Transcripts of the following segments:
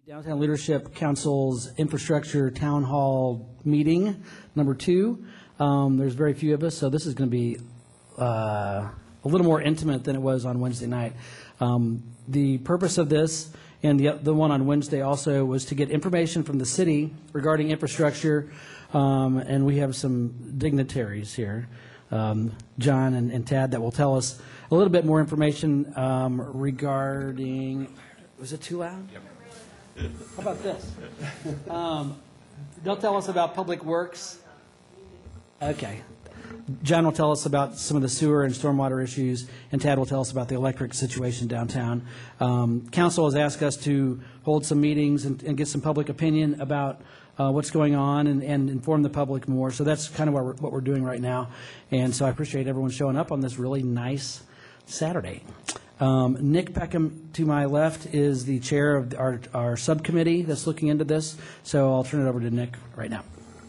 Downtown Leadership Council's Infrastructure Town Hall meeting, number 2. There's very few of us, so this is going to be a little more intimate than it was on Wednesday night. The purpose of this, and the one on Wednesday also, was to get information from the city regarding infrastructure, and we have some dignitaries here, John and Tad, that will tell us a little bit more information regarding, was it too loud? Yep. How about this? They'll tell us about Public Works. Okay. John will tell us about some of the sewer and stormwater issues, and Tad will tell us about the electric situation downtown. Council has asked us to hold some meetings and get some public opinion about what's going on and inform the public more. So that's kind of what we're doing right now. And so I appreciate everyone showing up on this really nice Saturday. Nick Peckham, to my left, is the chair of our subcommittee that's looking into this. So I'll turn it over to Nick right now.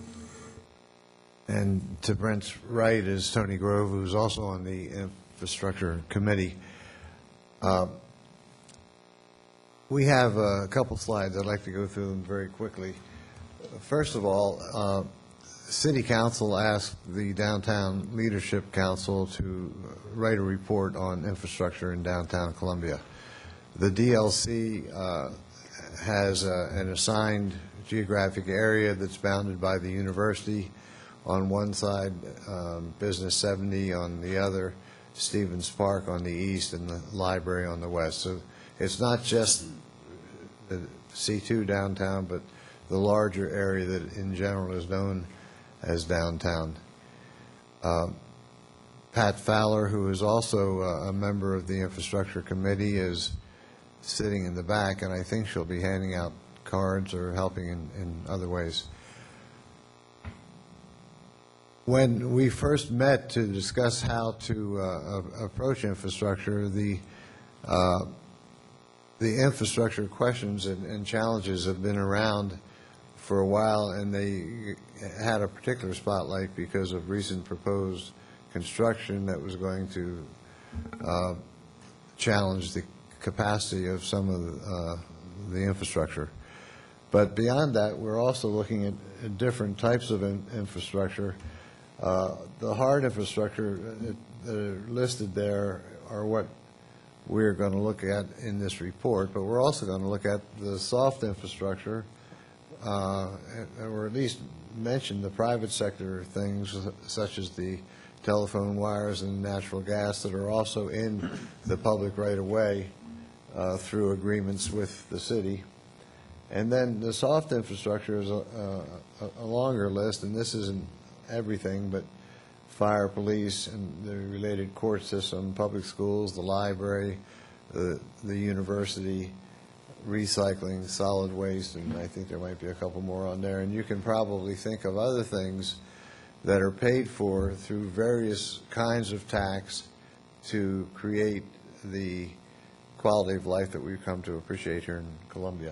And to Brent's right is Tony Grove, who's also on the infrastructure committee. We have a couple slides. I'd like to go through them very quickly. First of all, City Council asked the Downtown Leadership Council to write a report on infrastructure in downtown Columbia. The DLC has an assigned geographic area that's bounded by the university on one side, Business 70 on the other, Stevens Park on the east, and the library on the west. So it's not just the C2 downtown, but the larger area that in general is known as downtown. Pat Fowler, who is also a member of the infrastructure committee, is sitting in the back, and I think she'll be handing out cards or helping in other ways. When we first met to discuss how to approach infrastructure, the infrastructure questions and challenges have been around for a while, and they had a particular spotlight because of recent proposed construction that was going to challenge the capacity of some of the infrastructure. But beyond that, we're also looking at different types of infrastructure. The hard infrastructure that are listed there are what we're going to look at in this report, but we're also going to look at the soft infrastructure, or at least mention the private sector things such as the telephone wires and natural gas that are also in the public right-of-way through agreements with the city. And then the soft infrastructure is a longer list, and this isn't everything, but fire, police, and the related court system, public schools, the library, the university, recycling, solid waste, and I think there might be a couple more on there. And you can probably think of other things that are paid for through various kinds of tax to create the quality of life that we've come to appreciate here in Columbia.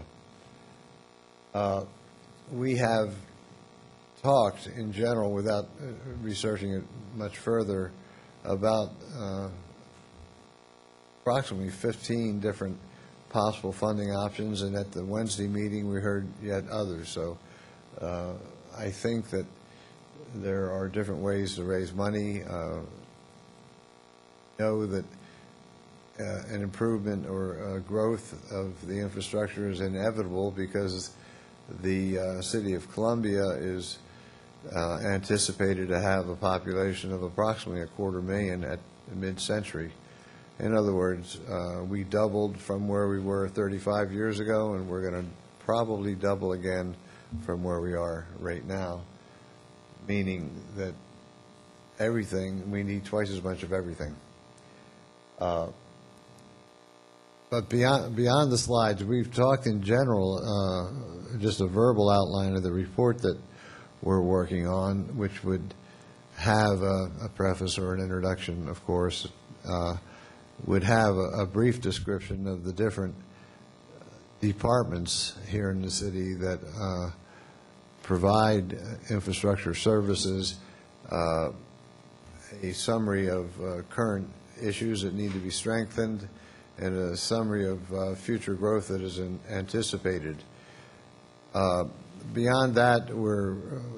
We have talked in general, without researching it much further, about approximately 15 different possible funding options, and at the Wednesday meeting we heard yet others. So I think that there are different ways to raise money. Know that an improvement or growth of the infrastructure is inevitable because the city of Columbia is anticipated to have a population of approximately 250,000 at mid-century. In other words, we doubled from where we were 35 years ago, and we're going to probably double again from where we are right now, meaning that everything, we need twice as much of everything. But beyond the slides, we've talked in general, just a verbal outline of the report that we're working on, which would have a preface or an introduction, of course, would have a brief description of the different departments here in the city that provide infrastructure services, a summary of current issues that need to be strengthened, and a summary of future growth that is anticipated. Beyond that, we're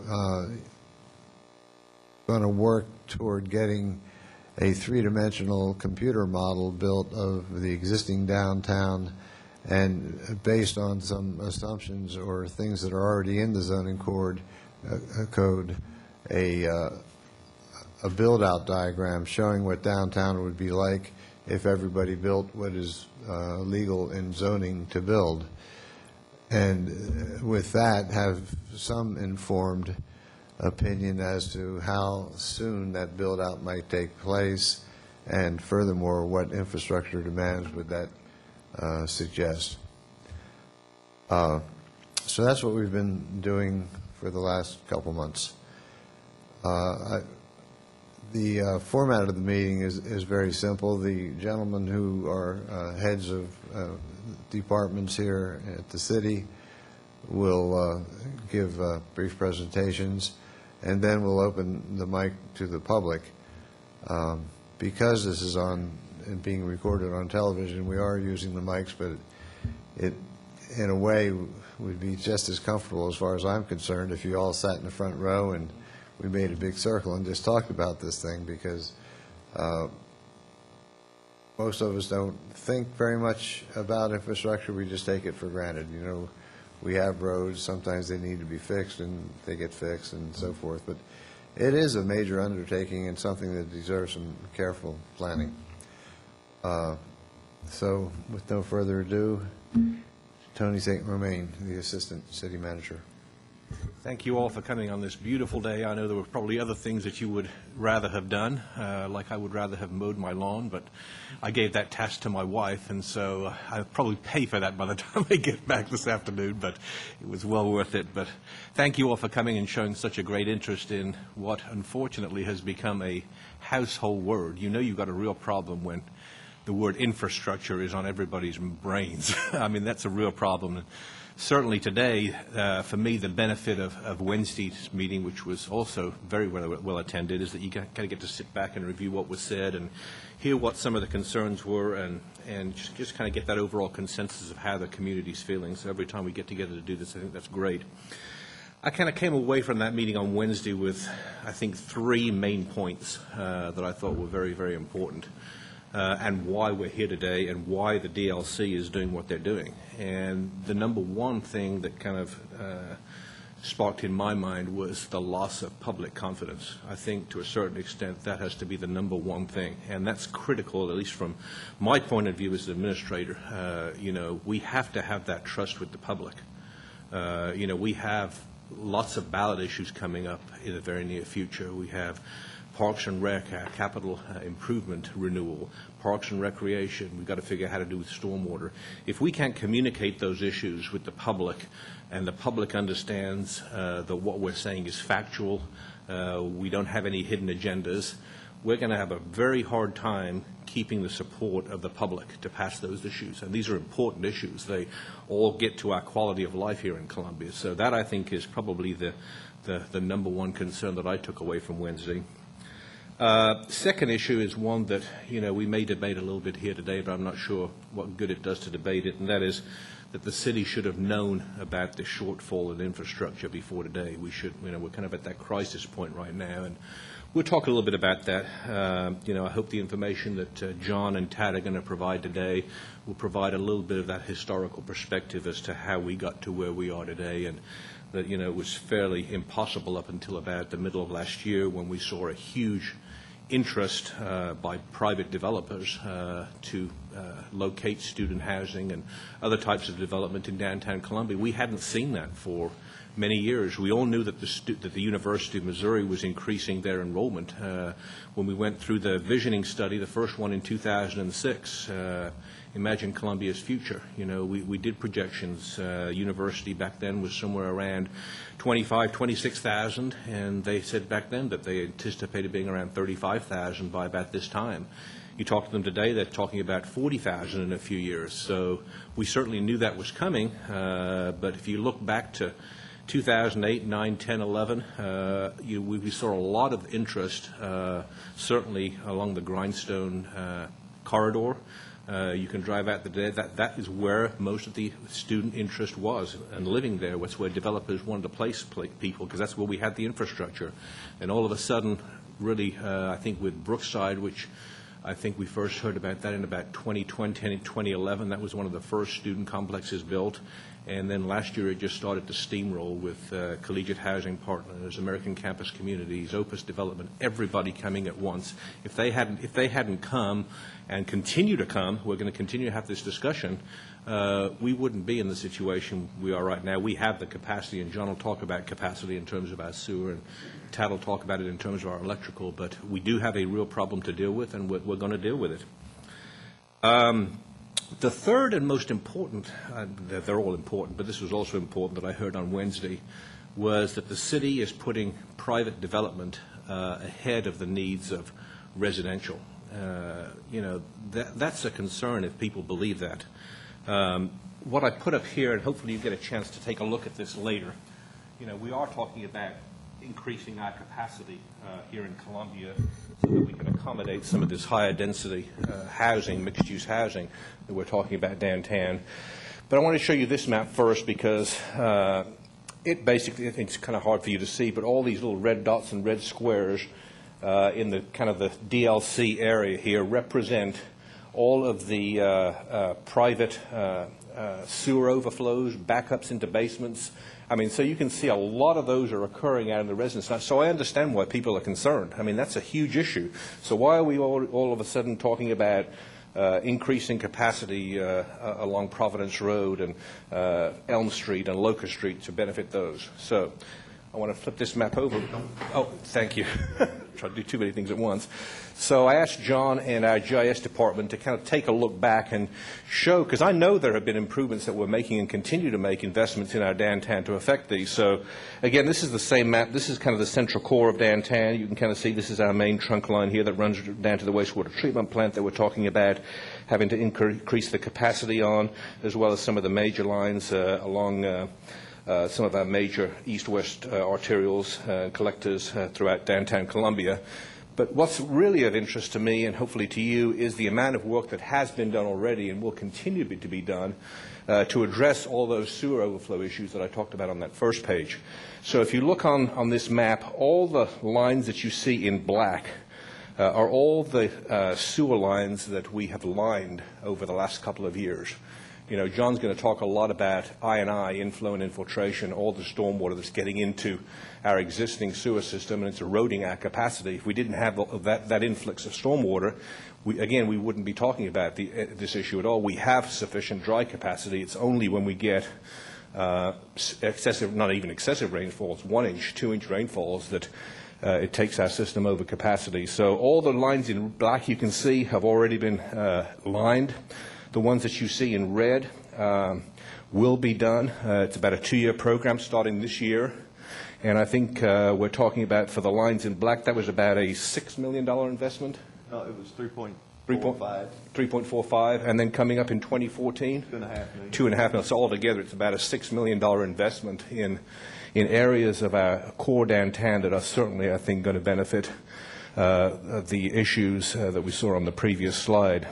going to work toward getting a three-dimensional computer model built of the existing downtown, and based on some assumptions or things that are already in the zoning code, a build-out diagram showing what downtown would be like if everybody built what is legal in zoning to build. And with that, have some informed opinion as to how soon that build-out might take place, and furthermore, what infrastructure demands would that suggest. So that's what we've been doing for the last couple months. The format of the meeting is very simple. The gentlemen who are heads of departments here at the city will give brief presentations, and then we'll open the mic to the public. Because this is on and being recorded on television, we are using the mics, but it in a way would be just as comfortable, as far as I'm concerned, if you all sat in the front row and we made a big circle and just talked about this thing, because most of us don't think very much about infrastructure. We just take it for granted. You know, we have roads. Sometimes they need to be fixed, and they get fixed, and so forth. But it is a major undertaking and something that deserves some careful planning. So, with no further ado, Tony St. Romain, the Assistant City Manager. Thank you all for coming on this beautiful day. I know there were probably other things that you would rather have done, like I would rather have mowed my lawn, but I gave that task to my wife, and so I'll probably pay for that by the time I get back this afternoon, but it was well worth it. But thank you all for coming and showing such a great interest in what unfortunately has become a household word. You know you've got a real problem when the word infrastructure is on everybody's brains. I mean, that's a real problem. Certainly today, for me, the benefit of Wednesday's meeting, which was also very well attended, is that you kind of get to sit back and review what was said and hear what some of the concerns were, and just kind of get that overall consensus of how the community's feeling. So every time we get together to do this, I think that's great. I kind of came away from that meeting on Wednesday with, I think, 3 main points that I thought were very, very important. And why we're here today, and why the DLC is doing what they're doing. And the number one thing that kind of sparked in my mind was the loss of public confidence. I think to a certain extent that has to be the number one thing, and that's critical, at least from my point of view as an administrator. You know, we have to have that trust with the public. You know, we have lots of ballot issues coming up in the very near future. We have Parks and Rec, capital improvement renewal, Parks and Recreation. We've got to figure out how to do with stormwater. If we can't communicate those issues with the public, and the public understands that what we're saying is factual, we don't have any hidden agendas, we're going to have a very hard time keeping the support of the public to pass those issues. And these are important issues. They all get to our quality of life here in Columbia. So that, I think, is probably the number one concern that I took away from Wednesday. Second issue is one that, you know, we may debate a little bit here today, but I'm not sure what good it does to debate it, and that is that the city should have known about the shortfall in infrastructure before today. We should, you know, we're kind of at that crisis point right now, and we'll talk a little bit about that. You know, I hope the information that John and Tad are going to provide today will provide a little bit of that historical perspective as to how we got to where we are today, and that, you know, it was fairly impossible up until about the middle of last year when we saw a huge interest by private developers to locate student housing and other types of development in downtown Columbia. We hadn't seen that for many years. We all knew that the University of Missouri was increasing their enrollment. When we went through the visioning study, the first one in 2006, Imagine Columbia's Future. You know, we did projections. University back then was somewhere around 26,000, and they said back then that they anticipated being around 35,000 by about this time. You talk to them today, they're talking about 40,000 in a few years. So we certainly knew that was coming, but if you look back to 2008, 9, 10, 11, we saw a lot of interest, certainly along the Grindstone corridor. You can drive out there. That is where most of the student interest was, and living there was where developers wanted to place people, because that's where we had the infrastructure. And all of a sudden, really, I think with Brookside, which I think we first heard about that in about 2020 and 2011. That was one of the first student complexes built. And then last year it just started to steamroll with Collegiate Housing Partners, American Campus Communities, Opus Development, everybody coming at once. If they hadn't come and continue to come, we're going to continue to have this discussion, we wouldn't be in the situation we are right now. We have the capacity, and John will talk about capacity in terms of our sewer, and Tad will talk about it in terms of our electrical, but we do have a real problem to deal with, and we're going to deal with it. The third and most important, they're all important, but this was also important that I heard on Wednesday, was that the city is putting private development ahead of the needs of residential. That's a concern if people believe that. What I put up here, and hopefully you get a chance to take a look at this later, we are talking about increasing our capacity here in Columbia so that we can accommodate some of this higher density housing, mixed-use housing that we're talking about downtown. But I want to show you this map first because it basically, I think it's kind of hard for you to see, but all these little red dots and red squares in the kind of the DLC area here represent all of the private sewer overflows, backups into basements. I mean, so you can see a lot of those are occurring out in the residence. So I understand why people are concerned. I mean, that's a huge issue. So why are we all of a sudden talking about increasing capacity along Providence Road and Elm Street and Locust Street to benefit those? So I want to flip this map over. Oh, thank you. Try to do too many things at once. So I asked John and our GIS department to kind of take a look back and show, because I know there have been improvements that we're making and continue to make investments in our downtown to affect these. So again, this is the same map. This is kind of the central core of downtown. You can kind of see this is our main trunk line here that runs down to the wastewater treatment plant that we're talking about having to increase the capacity on, as well as some of the major lines along some of our major east-west arterials, collectors throughout downtown Columbia. But what's really of interest to me, and hopefully to you, is the amount of work that has been done already and will continue to be done to address all those sewer overflow issues that I talked about on that first page. So if you look on this map, all the lines that you see in black are all the sewer lines that we have lined over the last couple of years. John's going to talk a lot about I&I, inflow and infiltration, all the stormwater that's getting into our existing sewer system, and it's eroding our capacity. If we didn't have that influx of stormwater, we wouldn't be talking about this issue at all. We have sufficient dry capacity. It's only when we get excessive, not even excessive rainfalls, 1-inch, 2-inch rainfalls that it takes our system over capacity. So all the lines in black you can see have already been lined. The ones that you see in red will be done. It's about a 2-year program starting this year. And I think we're talking about, for the lines in black, that was about a $6 million investment? No, it was 3.45. 3.45, and then coming up in 2014? $2.5 million. $2.5 million. So altogether, it's about a $6 million investment in areas of our core downtown that are certainly, I think, going to benefit the issues that we saw on the previous slide.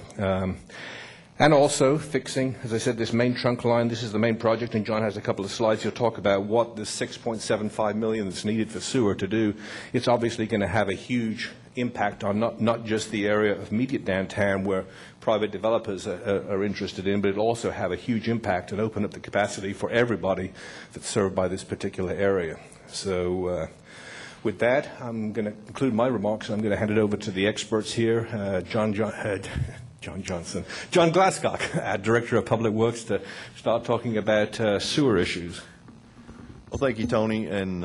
And also fixing, as I said, this main trunk line. This is the main project, and John has a couple of slides. He'll talk about what the $6.75 million that's needed for sewer to do. It's obviously going to have a huge impact on not just the area of immediate downtown where private developers are interested in, but it'll also have a huge impact and open up the capacity for everybody that's served by this particular area. So with that, I'm going to conclude my remarks, and I'm going to hand it over to the experts here, John Johnson, John Glasscock, our Director of Public Works, to start talking about sewer issues. Well, thank you, Tony. And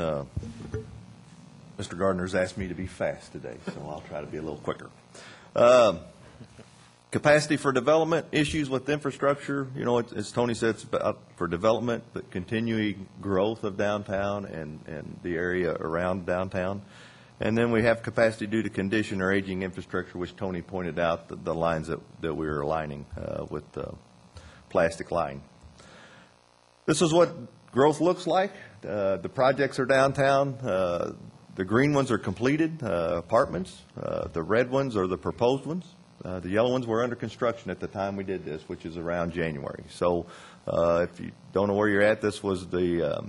Mr. Gardner's asked me to be fast today, so I'll try to be a little quicker. Capacity for development, issues with infrastructure. As Tony said, it's about for development, but continuing growth of downtown and the area around downtown. And then we have capacity due to condition or aging infrastructure, which Tony pointed out, the lines that we were aligning with plastic line. This is what growth looks like. The projects are downtown. The green ones are completed apartments. The red ones are the proposed ones. The yellow ones were under construction at the time we did this, which is around January. So if you don't know where you're at, this was the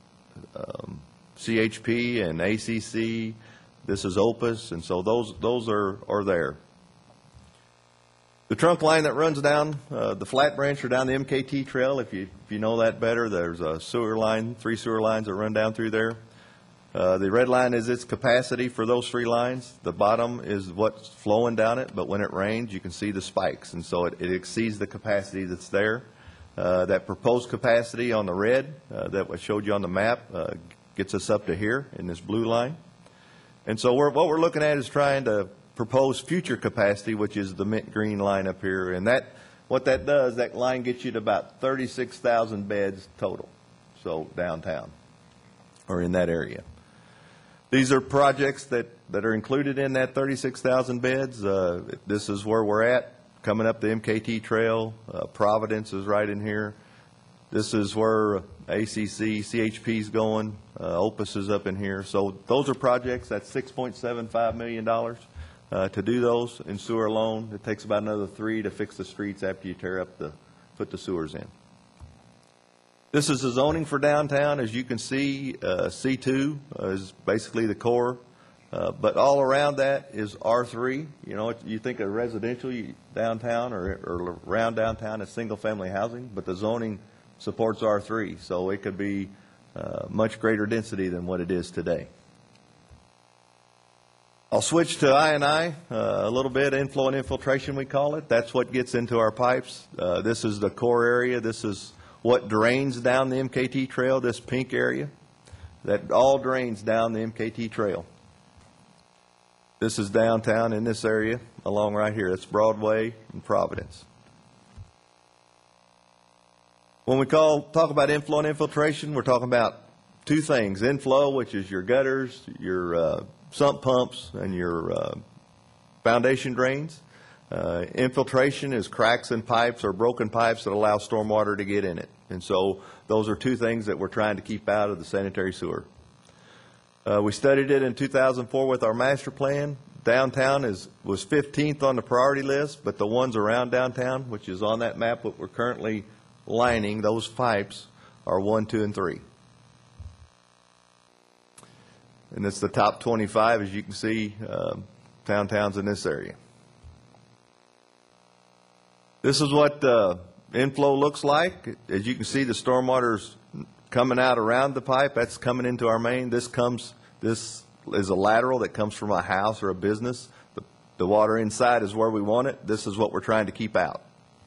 CHP and ACC. This is Opus, and so those are there. The trunk line that runs down the Flat Branch or down the MKT Trail, if you know that better, there's a sewer line, 3 sewer lines that run down through there. The red line is its capacity for those 3 lines. The bottom is what's flowing down it, but when it rains, you can see the spikes, and so it exceeds the capacity that's there. That proposed capacity on the red that I showed you on the map gets us up to here in this blue line. And so what we're looking at is trying to propose future capacity, which is the mint green line up here. And what that does, that line gets you to about 36,000 beds total, so downtown or in that area. These are projects that are included in that 36,000 beds. This is where we're at, coming up the MKT Trail. Providence is right in here. This is where ACC, CHP is going. Opus is up in here. So those are projects. That's $6.75 million to do those in sewer alone. It takes about another 3 to fix the streets after you put the sewers in. This is the zoning for downtown. As you can see, C2 is basically the core, but all around that is R3. You know, you think of residential downtown or around downtown as single-family housing, but the zoning supports R3, so it could be much greater density than what it is today. I'll switch to I&I a little bit, inflow and infiltration we call it. That's what gets into our pipes. This is the core area. This is what drains down the MKT Trail, this pink area. That all drains down the MKT Trail. This is downtown in this area along right here. That's Broadway and Providence. When we talk about inflow and infiltration, we're talking about 2 things. Inflow, which is your gutters, your sump pumps, and your foundation drains. Infiltration is cracks in pipes or broken pipes that allow stormwater to get in it. And so those are 2 things that we're trying to keep out of the sanitary sewer. We studied it in 2004 with our master plan. Downtown was 15th on the priority list, but the ones around downtown, which is on that map, what we're currently lining, those pipes, are 1, 2, and 3. And it's the top 25, as you can see, downtown's in this area. This is what inflow looks like. As you can see, the stormwater's coming out around the pipe. That's coming into our main. This is a lateral that comes from a house or a business. The water inside is where we want it. This is what we're trying to keep out.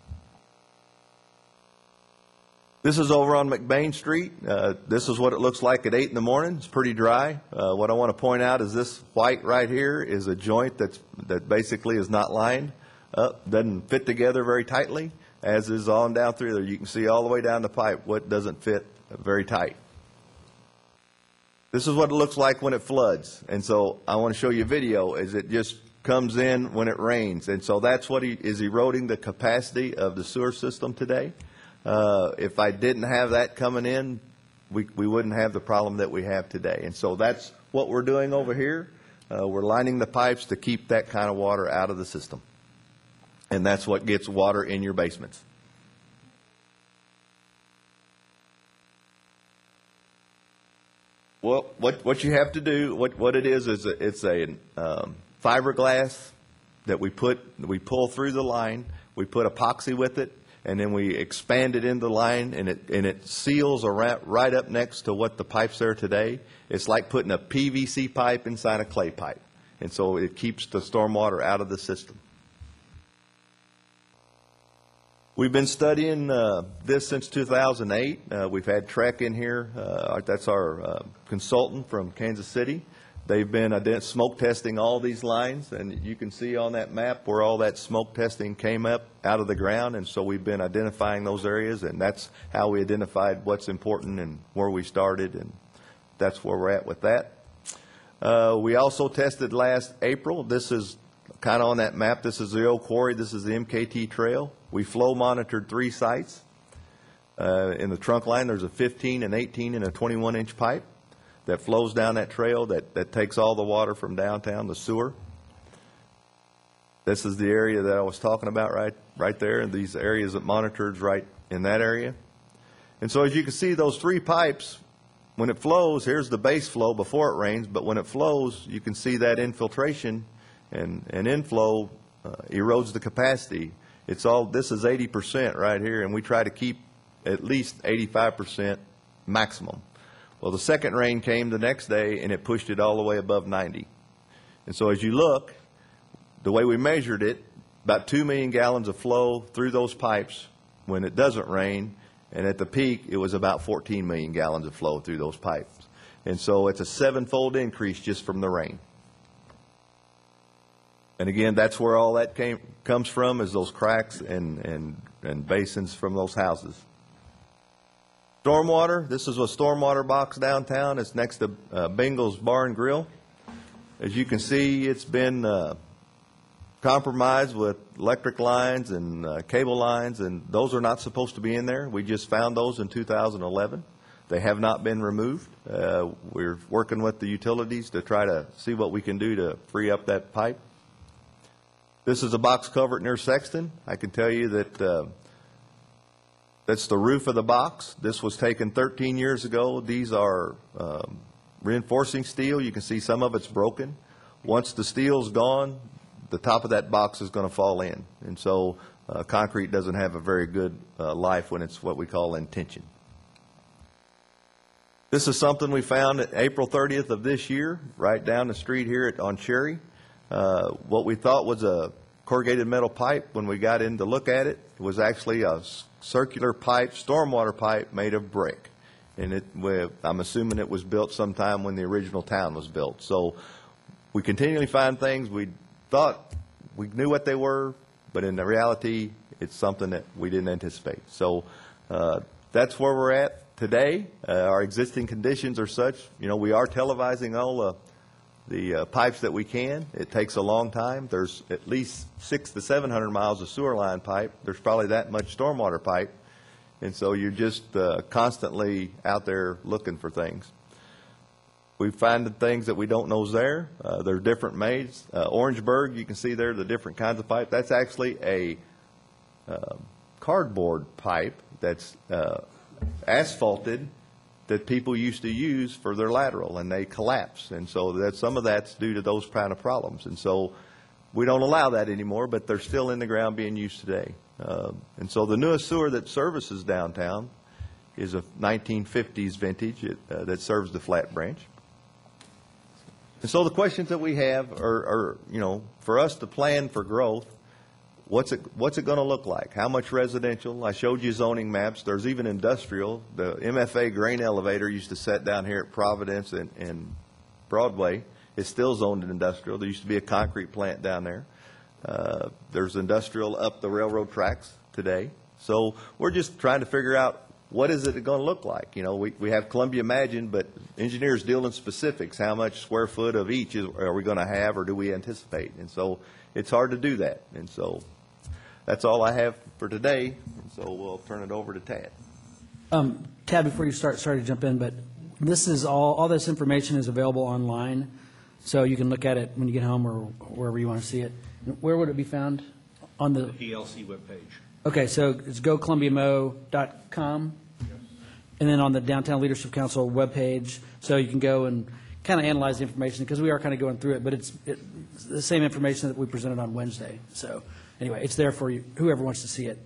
This is over on McBain Street. This is what it looks like at 8 in the morning. It's pretty dry. What I want to point out is this white right here is a joint that basically is not lined up, doesn't fit together very tightly, as is on down through there. You can see all the way down the pipe what doesn't fit very tight. This is what it looks like when it floods. And so I want to show you a video as it just comes in when it rains. And so that's what is eroding the capacity of the sewer system today. If I didn't have that coming in, we wouldn't have the problem that we have today. And so that's what we're doing over here. We're lining the pipes to keep that kind of water out of the system. And that's what gets water in your basements. Well, what you have to do, what it is it's a fiberglass that we pull through the line. We put epoxy with it, and then we expand it into the line, and it seals around, right up next to what the pipes are today. It's like putting a PVC pipe inside a clay pipe, and so it keeps the stormwater out of the system. We've been studying this since 2008. We've had Trek in here. That's our consultant from Kansas City. They've been smoke testing all these lines, and you can see on that map where all that smoke testing came up out of the ground, and so we've been identifying those areas, and that's how we identified what's important and where we started, and that's where we're at with that. We also tested last April. This is kind of on that map. This is the old quarry. This is the MKT Trail. We flow monitored 3 sites. In the trunk line, there's a 15, an 18, and a 21-inch pipe that flows down that trail that takes all the water from downtown, the sewer. This is the area that I was talking about right there, and these areas that monitored right in that area. And so as you can see, those three pipes, when it flows, here's the base flow before it rains, but when it flows, you can see that infiltration and inflow erodes the capacity. This is 80% right here, and we try to keep at least 85% maximum. Well, the second rain came the next day, and it pushed it all the way above 90. And so as you look, the way we measured it, about 2 million gallons of flow through those pipes when it doesn't rain, and at the peak, it was about 14 million gallons of flow through those pipes. And so it's a 7-fold increase just from the rain. And again, that's where all that comes from, is those cracks and basins from those houses. Stormwater, this is a stormwater box downtown. It's next to Bingle's Bar and Grill. As you can see, it's been compromised with electric lines and cable lines, and those are not supposed to be in there. We just found those in 2011. They have not been removed. We're working with the utilities to try to see what we can do to free up that pipe. This is a box culvert near Sexton. I can tell you that that's the roof of the box. This was taken 13 years ago. These are reinforcing steel. You can see some of it's broken. Once the steel's gone, the top of that box is going to fall in. And so concrete doesn't have a very good life when it's what we call in tension. This is something we found at April 30th of this year, right down the street here on Cherry. What we thought was a corrugated metal pipe, when we got in to look at it, it was actually a circular pipe, stormwater pipe made of brick. And I'm assuming it was built sometime when the original town was built. So we continually find things. We thought we knew what they were, but in the reality, it's something that we didn't anticipate. So that's where we're at today. Our existing conditions are such, we are televising all the pipes that we can. It takes a long time. There's at least 600 to 700 miles of sewer line pipe. There's probably that much stormwater pipe. And so you're just constantly out there looking for things. We find things that we don't know is there. They're different mades. Orangeburg, you can see there the different kinds of pipe. That's actually a cardboard pipe that's asphalted that people used to use for their lateral, and they collapse. And so some of that's due to those kind of problems. And so we don't allow that anymore, but they're still in the ground being used today. And so the newest sewer that services downtown is a 1950s vintage that serves the Flat Branch. And so the questions that we have are, for us to plan for growth, what's it going to look like? How much residential? I showed you zoning maps. There's even industrial. The MFA grain elevator used to set down here at Providence and Broadway. It's still zoned in industrial. There used to be a concrete plant down there. There's industrial up the railroad tracks today. So we're just trying to figure out, what is it going to look like? We have Columbia Imagine, but engineers deal in specifics. How much square foot of each are we going to have, or do we anticipate? And so it's hard to do that. And so that's all I have for today. And so we'll turn it over to Tad. Tad, before you sorry to jump in, but this is all this information is available online, so you can look at it when you get home or wherever you want to see it. Where would it be found? On the DLC webpage. Okay, so it's gocolumbiamo.com, and then on the Downtown Leadership Council webpage, so you can go and kind of analyze the information, because we are kind of going through it, but it's the same information that we presented on Wednesday. So anyway, it's there for you, whoever wants to see it.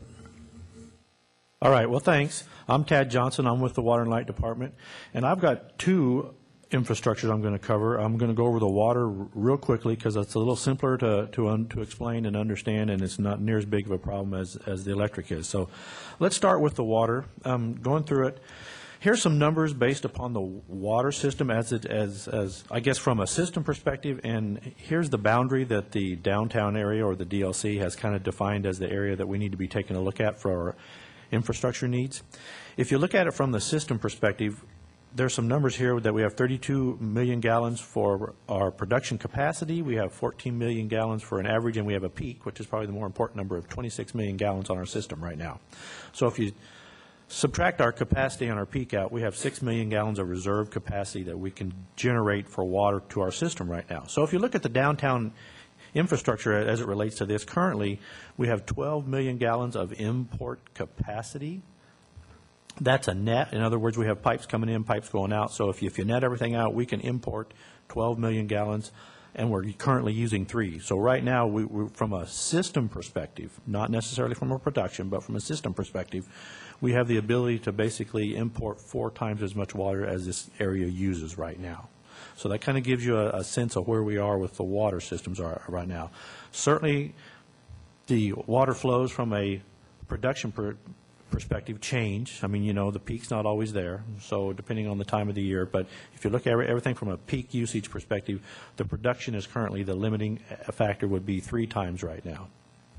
All right, well, thanks. I'm Tad Johnson. I'm with the Water and Light Department, and I've got two infrastructures I'm going to cover. I'm going to go over the water real quickly because it's a little simpler to explain and understand, and it's not near as big of a problem as the electric is. So let's start with the water. Going through it, here's some numbers based upon the water system as I guess from a system perspective, and here's the boundary that the downtown area or the DLC has kind of defined as the area that we need to be taking a look at for our infrastructure needs. If you look at it from the system perspective, there's some numbers here that we have 32 million gallons for our production capacity. We have 14 million gallons for an average, and we have a peak, which is probably the more important number, of 26 million gallons on our system right now. So if you subtract our capacity and our peak out, we have 6 million gallons of reserve capacity that we can generate for water to our system right now. So if you look at the downtown infrastructure as it relates to this. Currently, we have 12 million gallons of import capacity. That's a net. In other words, we have pipes coming in, pipes going out. So if you net everything out, we can import 12 million gallons, and we're currently using 3. So right now, we from a system perspective, not necessarily from a production, but from a system perspective, we have the ability to basically import 4 times as much water as this area uses right now. So that kind of gives you a sense of where we are with the water systems right now. Certainly, the water flows from a production perspective change. I mean, you know, the peak's not always there, so depending on the time of the year. But if you look at everything from a peak usage perspective, the production is currently the limiting factor would be 3 times right now.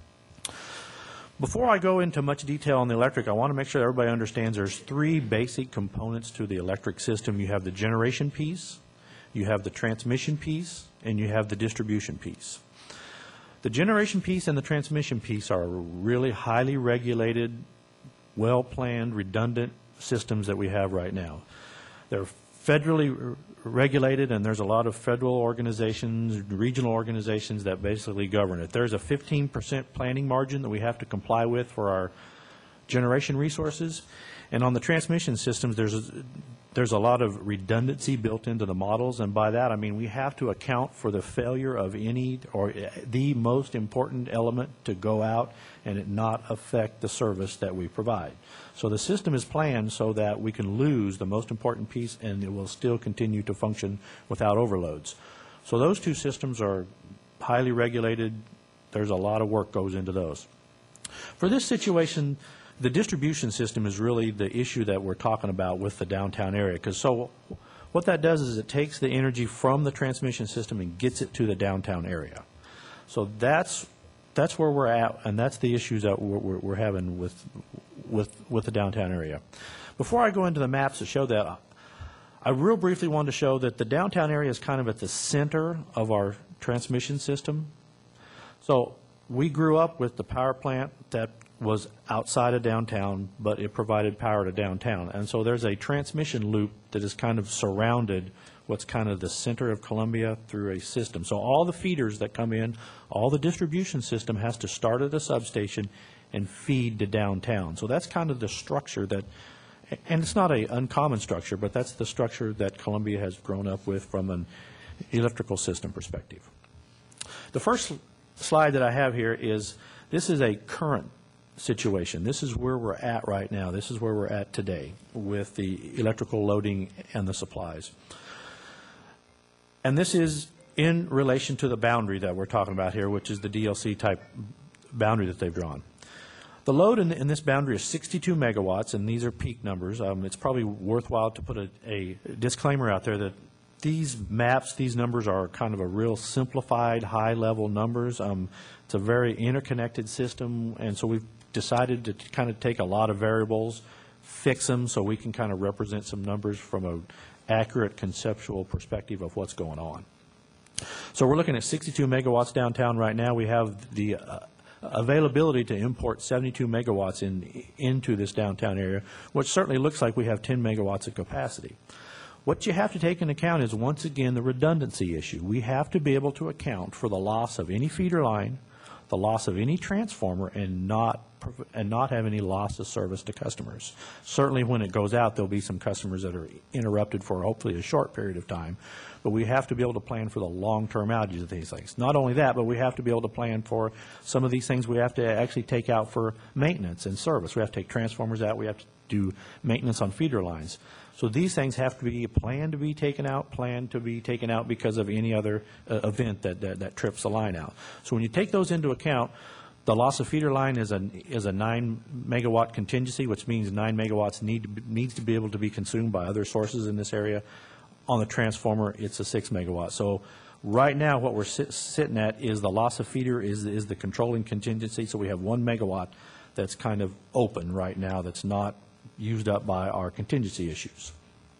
Before I go into much detail on the electric, I want to make sure everybody understands there's 3 basic components to the electric system. You have the generation piece, you have the transmission piece, and you have the distribution piece. The generation piece and the transmission piece are really highly regulated, well-planned, redundant systems that we have right now. They're federally regulated, and there's a lot of federal organizations, regional organizations that basically govern it. There's a 15% planning margin that we have to comply with for our generation resources. And on the transmission systems, there's a lot of redundancy built into the models, and by that I mean we have to account for the failure of any or the most important element to go out and it not affect the service that we provide. So the system is planned so that we can lose the most important piece and it will still continue to function without overloads. So those 2 systems are highly regulated. There's a lot of work goes into those. For this situation, the distribution system is really the issue that we're talking about with the downtown area. Because so what that does is it takes the energy from the transmission system and gets it to the downtown area. So that's where we're at, and that's the issues that we're having with the downtown area. Before I go into the maps that show that, I real briefly wanted to show that the downtown area is kind of at the center of our transmission system. So we grew up with the power plant that was outside of downtown, but it provided power to downtown. And so there's a transmission loop that is kind of surrounded what's kind of the center of Columbia through a system. So all the feeders that come in, all the distribution system has to start at a substation and feed to downtown. So that's kind of the structure that, and it's not an uncommon structure, but that's the structure that Columbia has grown up with from an electrical system perspective. The first slide that I have here is, this is a current situation. This is where we're at right now. This is where we're at today with the electrical loading and the supplies. And this is in relation to the boundary that we're talking about here, which is the DLC type boundary that they've drawn. The load in this boundary is 62 megawatts, and these are peak numbers. It's probably worthwhile to put a disclaimer out there that these maps, these numbers are kind of a real simplified, high-level numbers. It's a very interconnected system, and so we've decided to kind of take a lot of variables, fix them so we can kind of represent some numbers from an accurate conceptual perspective of what's going on. So we're looking at 62 megawatts downtown right now. We have the availability to import 72 megawatts into this downtown area, which certainly looks like we have 10 megawatts of capacity. What you have to take into account is, once again, the redundancy issue. We have to be able to account for the loss of any feeder line, the loss of any transformer, and not have any loss of service to customers. Certainly when it goes out, there'll be some customers that are interrupted for hopefully a short period of time, but we have to be able to plan for the long-term outages of these things. Not only that, but we have to be able to plan for some of these things we have to actually take out for maintenance and service. We have to take transformers out. We have to do maintenance on feeder lines. So these things have to be planned to be taken out because of any other event that trips the line out. So when you take those into account, the loss of feeder line is a 9 megawatt contingency, which means 9 megawatts needs to be able to be consumed by other sources in this area. On the transformer, it's a 6 megawatt. So right now what we're sitting at is the loss of feeder is the controlling contingency. So we have 1 megawatt that's kind of open right now that's not used up by our contingency issues.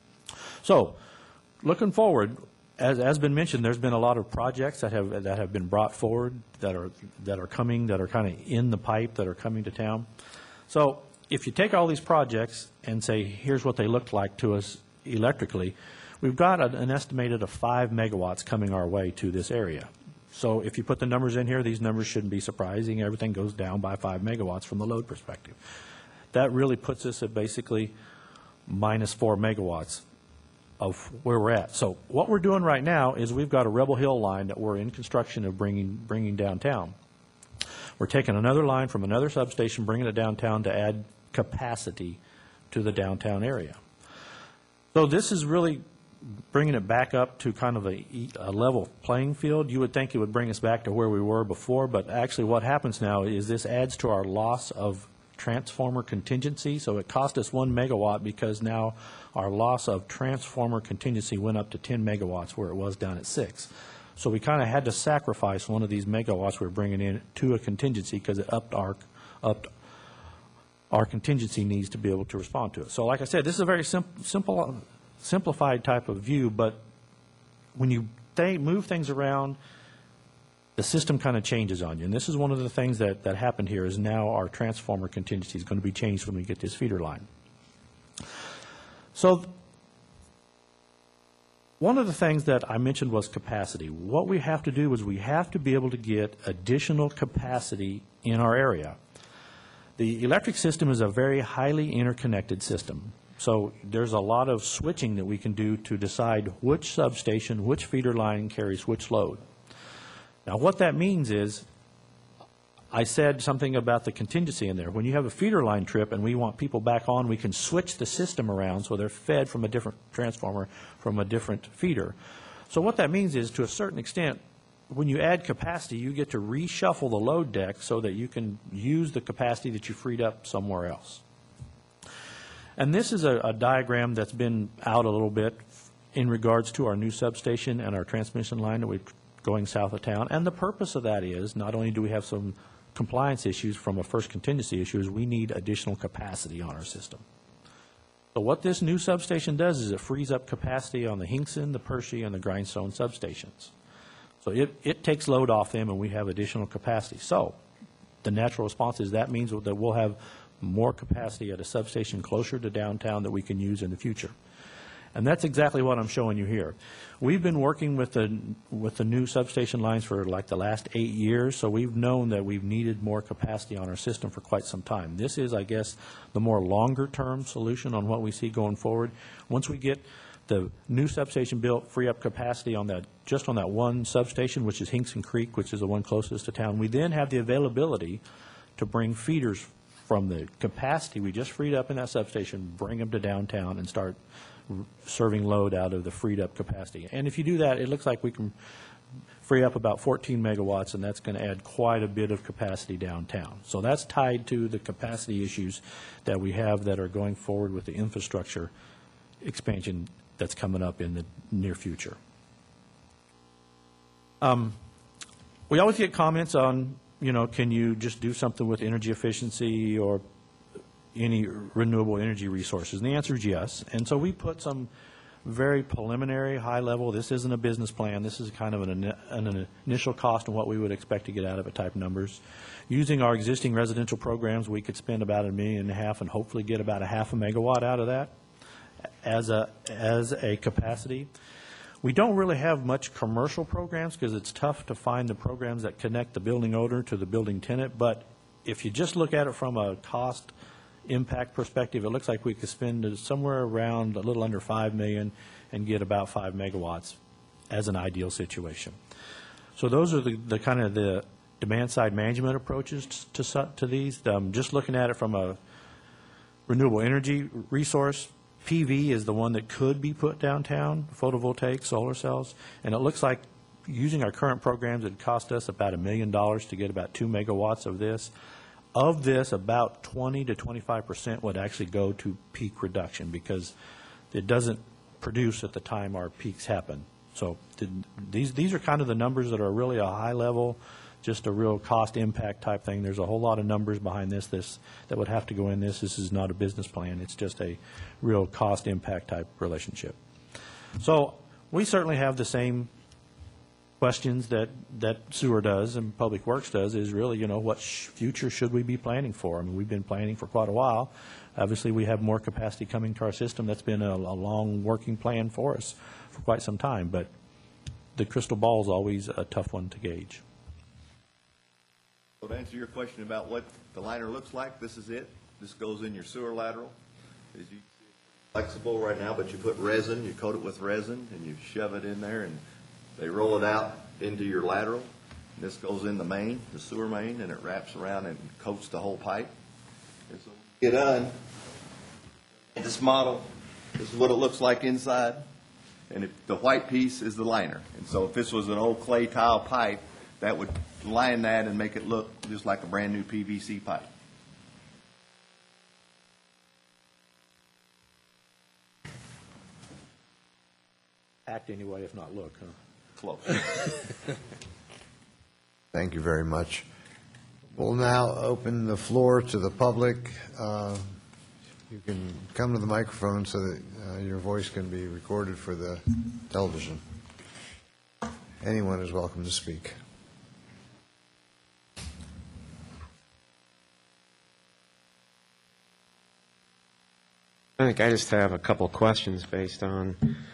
So looking forward, as been mentioned, there's been a lot of projects that have been brought forward that are coming, that are kind of in the pipe, that are coming to town. So if you take all these projects and say, here's what they look like to us electrically, we've got an estimated of 5 megawatts coming our way to this area. So if you put the numbers in here, these numbers shouldn't be surprising. Everything goes down by 5 megawatts from the load perspective. That really puts us at basically minus 4 megawatts of where we're at. So what we're doing right now is we've got a Rebel Hill line that we're in construction of bringing downtown. We're taking another line from another substation, bringing it downtown to add capacity to the downtown area. So this is really bringing it back up to kind of a level playing field. You would think it would bring us back to where we were before, but actually what happens now is this adds to our loss of transformer contingency. So it cost us 1 megawatt because now our loss of transformer contingency went up to 10 megawatts where it was down at 6. So we kind of had to sacrifice one of these megawatts we're bringing in to a contingency because it upped our contingency needs to be able to respond to it. So like I said, this is a very simplified type of view, but when you move things around, the system kind of changes on you. And this is one of the things that happened here is now our transformer contingency is going to be changed when we get this feeder line. So one of the things that I mentioned was capacity. What we have to do is we have to be able to get additional capacity in our area. The electric system is a very highly interconnected system. So there's a lot of switching that we can do to decide which substation, which feeder line carries which load. Now what that means is, I said something about the contingency in there. When you have a feeder line trip and we want people back on, we can switch the system around so they're fed from a different transformer from a different feeder. So what that means is, to a certain extent, when you add capacity, you get to reshuffle the load deck so that you can use the capacity that you freed up somewhere else. And this is a diagram that's been out a little bit in regards to our new substation and our transmission line that we're going south of town. And the purpose of that is, not only do we have some compliance issues from a first contingency issue, is we need additional capacity on our system. So what this new substation does is it frees up capacity on the Hinkson, the Pershing, and the Grindstone substations. So it takes load off them, and we have additional capacity. So the natural response is that means that we'll have more capacity at a substation closer to downtown that we can use in the future. And that's exactly what I'm showing you here. We've been working with the new substation lines for like the last 8 years, so we've known that we've needed more capacity on our system for quite some time. This is, I guess, the more longer-term solution on what we see going forward. Once we get the new substation built, free up capacity on that, just on that one substation, which is Hinkson Creek, which is the one closest to town, we then have the availability to bring feeders from the capacity we just freed up in that substation, bring them to downtown and start serving load out of the freed up capacity. And if you do that, it looks like we can free up about 14 megawatts, and that's going to add quite a bit of capacity downtown. So that's tied to the capacity issues that we have that are going forward with the infrastructure expansion that's coming up in the near future. We always get comments on, can you just do something with energy efficiency or any renewable energy resources? And the answer is yes. And so we put some very preliminary, high level, this isn't a business plan, this is kind of an initial cost and what we would expect to get out of it type numbers. Using our existing residential programs, we could spend about $1.5 million and hopefully get about 0.5 megawatt out of that as a capacity. We don't really have much commercial programs because it's tough to find the programs that connect the building owner to the building tenant, but if you just look at it from a cost impact perspective, it looks like we could spend somewhere around a little under $5 million and get about 5 megawatts as an ideal situation. So those are the kind of the demand side management approaches to these. Just looking at it from a renewable energy resource, PV is the one that could be put downtown, photovoltaic, solar cells, and it looks like using our current programs, it cost us about $1 million to get about 2 megawatts of this. Of this, about 20 to 25% would actually go to peak reduction because it doesn't produce at the time our peaks happen. So these are kind of the numbers that are really a high level, just a real cost impact type thing. There's a whole lot of numbers behind this that would have to go in this. This is not a business plan. It's just a real cost impact type relationship. So we certainly have the same questions that Sewer does and Public Works does is really, what future should we be planning for? I mean, we've been planning for quite a while. Obviously, we have more capacity coming to our system. That's been a long working plan for us for quite some time. But the crystal ball is always a tough one to gauge. So to answer your question about what the liner looks like, this is it. This goes in your sewer lateral. As you see, it's flexible right now, but you put resin, you coat it with resin, and you shove it in there, and they roll it out into your lateral. This goes in the main, the sewer main, and it wraps around and coats the whole pipe. And so when you get done, this model, this is what it looks like inside. And the white piece is the liner. And so if this was an old clay tile pipe, that would line that and make it look just like a brand new PVC pipe. Act anyway, if not look, huh? Close. Thank you very much. We'll now open the floor to the public. You can come to the microphone so that your voice can be recorded for the television. Anyone is welcome to speak. I think I just have a couple of questions based on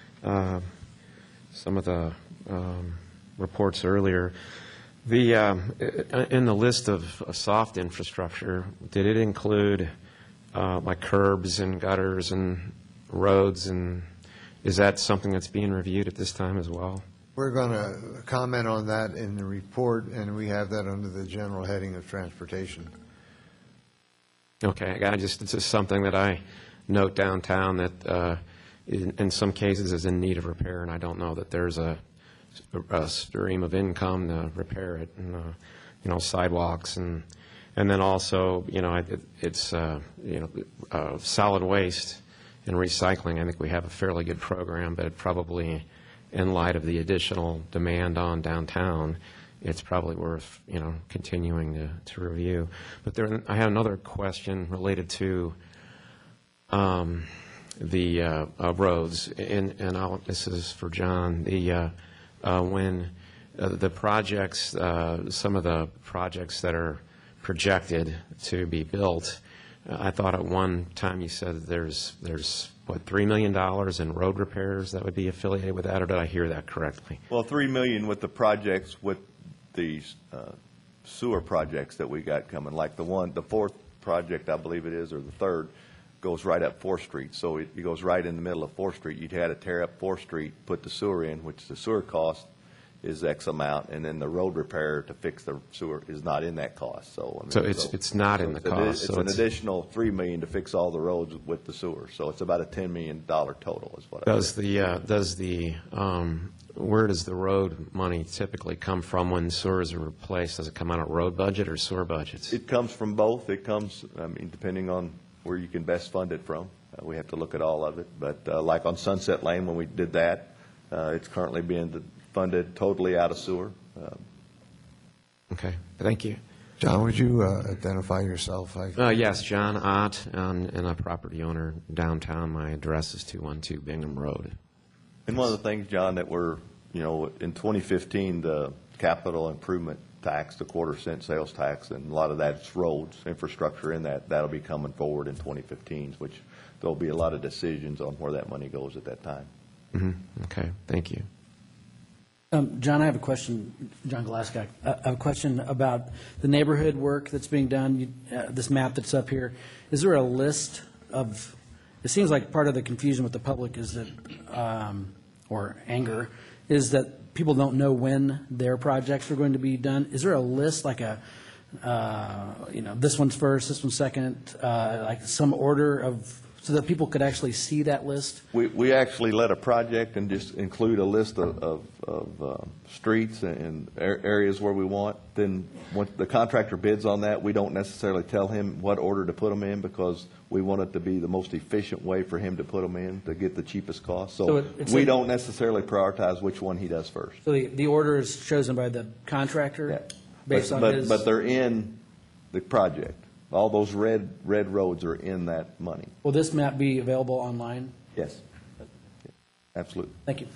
some of the reports earlier. In the list of soft infrastructure, did it include like curbs and gutters and roads, and is that something that's being reviewed at this time as well? We're going to comment on that in the report, and we have that under the general heading of transportation. Okay, it's just something that I note downtown that in some cases is in need of repair, and I don't know that there's a stream of income to repair it, and sidewalks, and then also it's solid waste and recycling. I think we have a fairly good program, but it probably, in light of the additional demand on downtown, it's probably worth continuing to review. But I have another question related to the roads, and this is for John. When the projects, some of the projects that are projected to be built, I thought at one time you said that there's what, $3 million in road repairs that would be affiliated with that, or did I hear that correctly? Well, $3 million with the projects, with the sewer projects that we got coming, like the fourth project, I believe it is, or the third, goes right up 4th Street. So it goes right in the middle of 4th Street. You'd had to tear up 4th Street, put the sewer in, which the sewer cost is X amount, and then the road repair to fix the sewer is not in that cost. So it's not in the cost. It's an additional $3 million to fix all the roads with the sewer. So it's about a $10 million total is what I said. Where does the road money typically come from when sewers are replaced? Does it come out of road budget or sewer budgets? It comes from both. It comes, depending on where you can best fund it from. We have to look at all of it. But like on Sunset Lane, when we did that, it's currently being funded totally out of sewer. Okay, thank you. John, would you identify yourself? Yes, John Ott, and a property owner downtown. My address is 212 Bingham Road. And one of the things, John, that we're, in 2015, the capital improvement tax, the quarter-cent sales tax, and a lot of that's roads, infrastructure in that, that'll be coming forward in 2015, which there'll be a lot of decisions on where that money goes at that time. Mm-hmm. Okay, thank you. John, I have a question, John Glasscock. I have a question about the neighborhood work that's being done, this map that's up here. Is there a list of, it seems like part of the confusion with the public is that, or anger, is that people don't know when their projects are going to be done. Is there a list, like this one's first, this one's second, like some order of, so that people could actually see that list? We actually let a project and just include a list of streets and areas where we want. Then when the contractor bids on that, we don't necessarily tell him what order to put them in, because we want it to be the most efficient way for him to put them in to get the cheapest cost. So we don't necessarily prioritize which one he does first. So the order is chosen by the contractor based on his... But they're in the project. All those red roads are in that money. Will this map be available online? Yes. Absolutely. Thank you.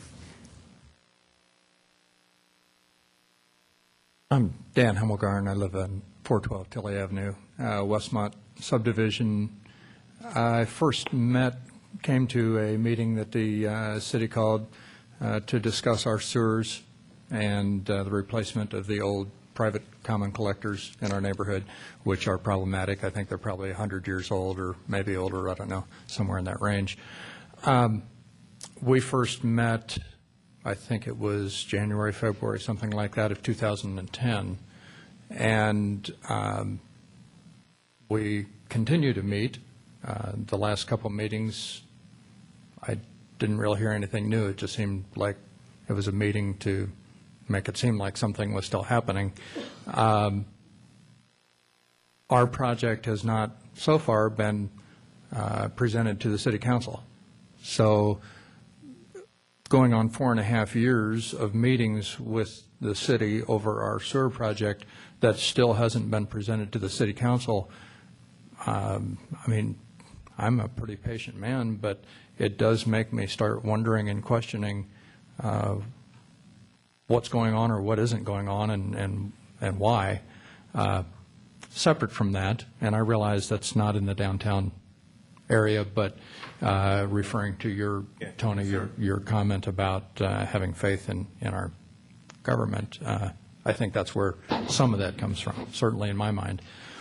I'm Dan Hemmelgarn. I live on 412 Tilley Avenue, Westmont subdivision. I first came to a meeting that the city called to discuss our sewers and the replacement of the old private common collectors in our neighborhood, which are problematic. I think they're probably 100 years old or maybe older, I don't know, somewhere in that range. We first met, I think it was January, February, something like that, of 2010. And we continue to meet. The last couple meetings, I didn't really hear anything new. It just seemed like it was a meeting to make it seem like something was still happening. Our project has not so far been presented to the City Council. So going on 4.5 years of meetings with the city over our sewer project that still hasn't been presented to the City Council, I mean, I'm a pretty patient man, but it does make me start wondering and questioning what's going on or what isn't going on and why. Separate from that, and I realize that's not in the downtown area, but referring to your, Tony, your comment about having faith in our government, I think that's where some of that comes from, certainly in my mind.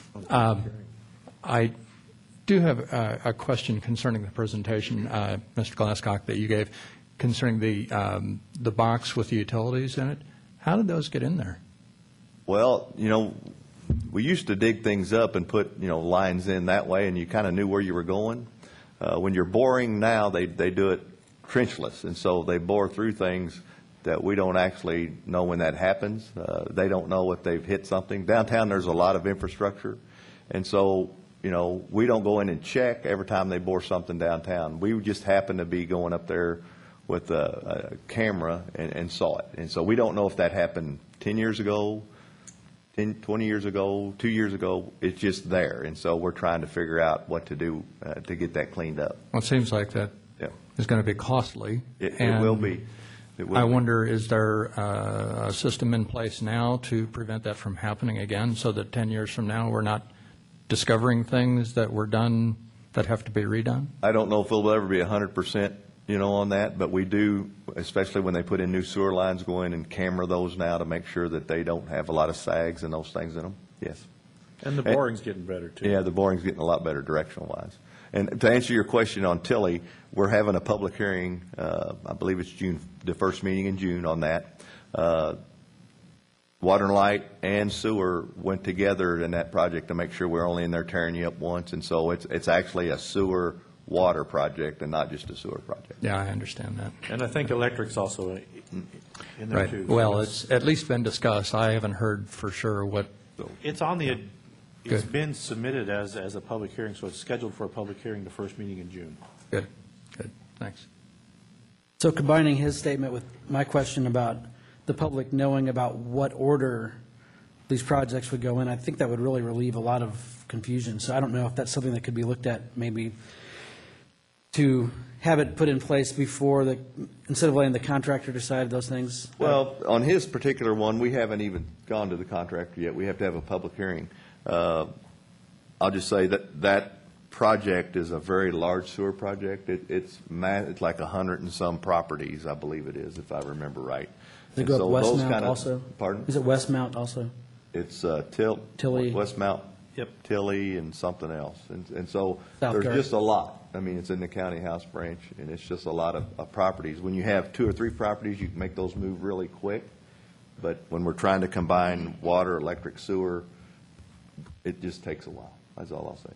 I do have a question concerning the presentation, Mr. Glasscock, that you gave concerning the box with the utilities in it. How did those get in there? Well, we used to dig things up and put, lines in that way, and you kind of knew where you were going. When you're boring now, they do it trenchless, and so they bore through things that we don't actually know when that happens. They don't know if they've hit something. Downtown, there's a lot of infrastructure, and so, we don't go in and check every time they bore something downtown. We just happen to be going up there with a camera and saw it. And so we don't know if that happened 10 years ago, 20 years ago, 2 years ago. It's just there. And so we're trying to figure out what to do to get that cleaned up. Well, it seems like that is going to be costly. It will be. I wonder, is there a system in place now to prevent that from happening again so that 10 years from now we're not discovering things that were done that have to be redone? I don't know if it'll ever be 100%, on that, but we do, especially when they put in new sewer lines, go in and camera those now to make sure that they don't have a lot of sags and those things in them. Yes. And the boring's getting better, too. Yeah, the boring's getting a lot better directional-wise. And to answer your question on Tilly, we're having a public hearing, I believe it's June, the first meeting in June on that. Water and Light and Sewer went together in that project to make sure we're only in there tearing you up once, and so it's actually a sewer water project and not just a sewer project. Yeah, I understand that. And I think electric's also in there, too. Right. Well, it's at least been discussed. I haven't heard for sure what. It's on the, it's Good. been submitted as a public hearing, so it's scheduled for a public hearing the first meeting in June. Good. Thanks. So combining his statement with my question about the public knowing about what order these projects would go in, I think that would really relieve a lot of confusion. So I don't know if that's something that could be looked at maybe to have it put in place before instead of letting the contractor decide those things. Well, on his particular one, we haven't even gone to the contractor yet. We have to have a public hearing. I'll just say that project is a very large sewer project. It's like 100 and some properties, I believe it is, if I remember right. Does it go up those Westmount kinda- also? Pardon? Is it Westmount also? It's Tilly. Westmount, Yep. Tilly, and something else. And so South there's Garden. just a lot. I mean, it's in the county house branch, and it's just a lot of properties. When you have 2 or 3 properties, you can make those move really quick. But when we're trying to combine water, electric, sewer, it just takes a while. That's all I'll say.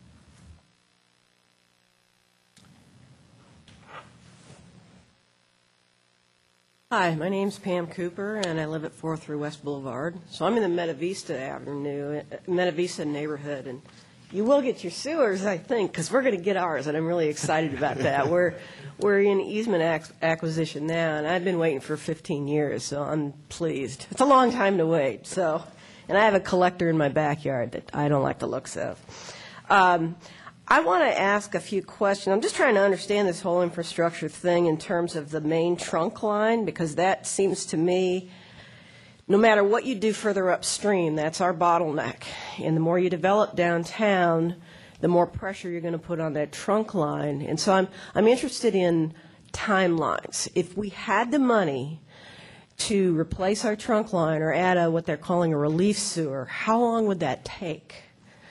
Hi, my name's Pam Cooper, and I live at 403 West Boulevard. So I'm in the Meta Vista neighborhood, and you will get your sewers, I think, because we're going to get ours, and I'm really excited about that. We're in easement acquisition now, and I've been waiting for 15 years, so I'm pleased. It's a long time to wait, and I have a collector in my backyard that I don't like the looks of. I want to ask a few questions. I'm just trying to understand this whole infrastructure thing in terms of the main trunk line, because that seems to me, no matter what you do further upstream, that's our bottleneck. And the more you develop downtown, the more pressure you're going to put on that trunk line. And so I'm interested in timelines. If we had the money to replace our trunk line or add what they're calling a relief sewer, how long would that take?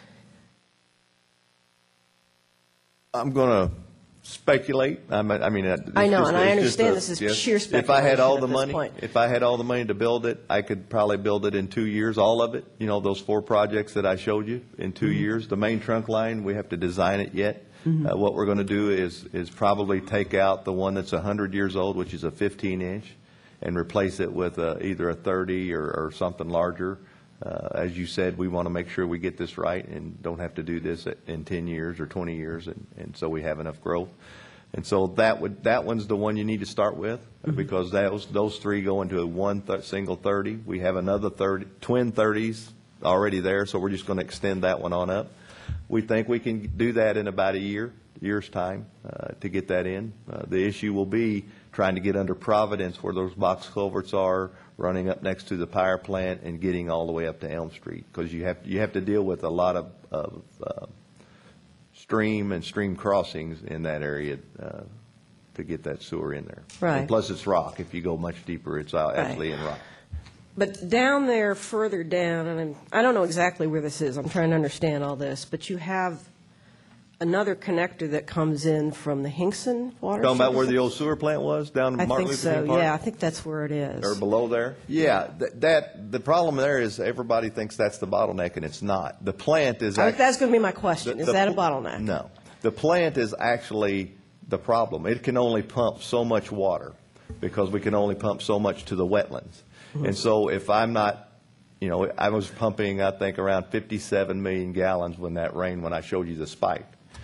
I'm going to speculate. I know, and I understand this is sheer speculation If I had all at the this money, point. if I had all the money to build it, I could probably build it in 2 years, all of it. You know, those 4 projects that I showed you in 2 years. The main trunk line, we have to design it yet. What we're going to do is probably take out the one that's 100 years old, which is a 15-inch, and replace it with either a 30 or something larger. As you said, we want to make sure we get this right and don't have to do this in 10 years or 20 years, and so we have enough growth. And so that one's the one you need to start with, because those 3 go into one single 30. We have another 30, twin 30s already there, so we're just going to extend that one on up. We think we can do that in about a year's time to get that in. The issue will be trying to get under Providence, where those box culverts are, running up next to the power plant and getting all the way up to Elm Street, because you have to deal with a lot of stream and stream crossings in that area to get that sewer in there. Right. And plus, it's rock. If you go much deeper, it's actually in rock. But down there, further down, and I don't know exactly where this is, I'm trying to understand all this, but you have another connector that comes in from the Hinkson water. Talking about where the services? old sewer plant was down in I Martin think Luther King so, Park? yeah, I think that's where it is. Or below there? Yeah, the problem there is everybody thinks that's the bottleneck, and it's not. The plant is actually... That's going to be my question. Is that a bottleneck? No. The plant is actually the problem. It can only pump so much water because we can only pump so much to the wetlands. And so if I'm not, I was pumping, I think, around 57 million gallons when I showed you the spike.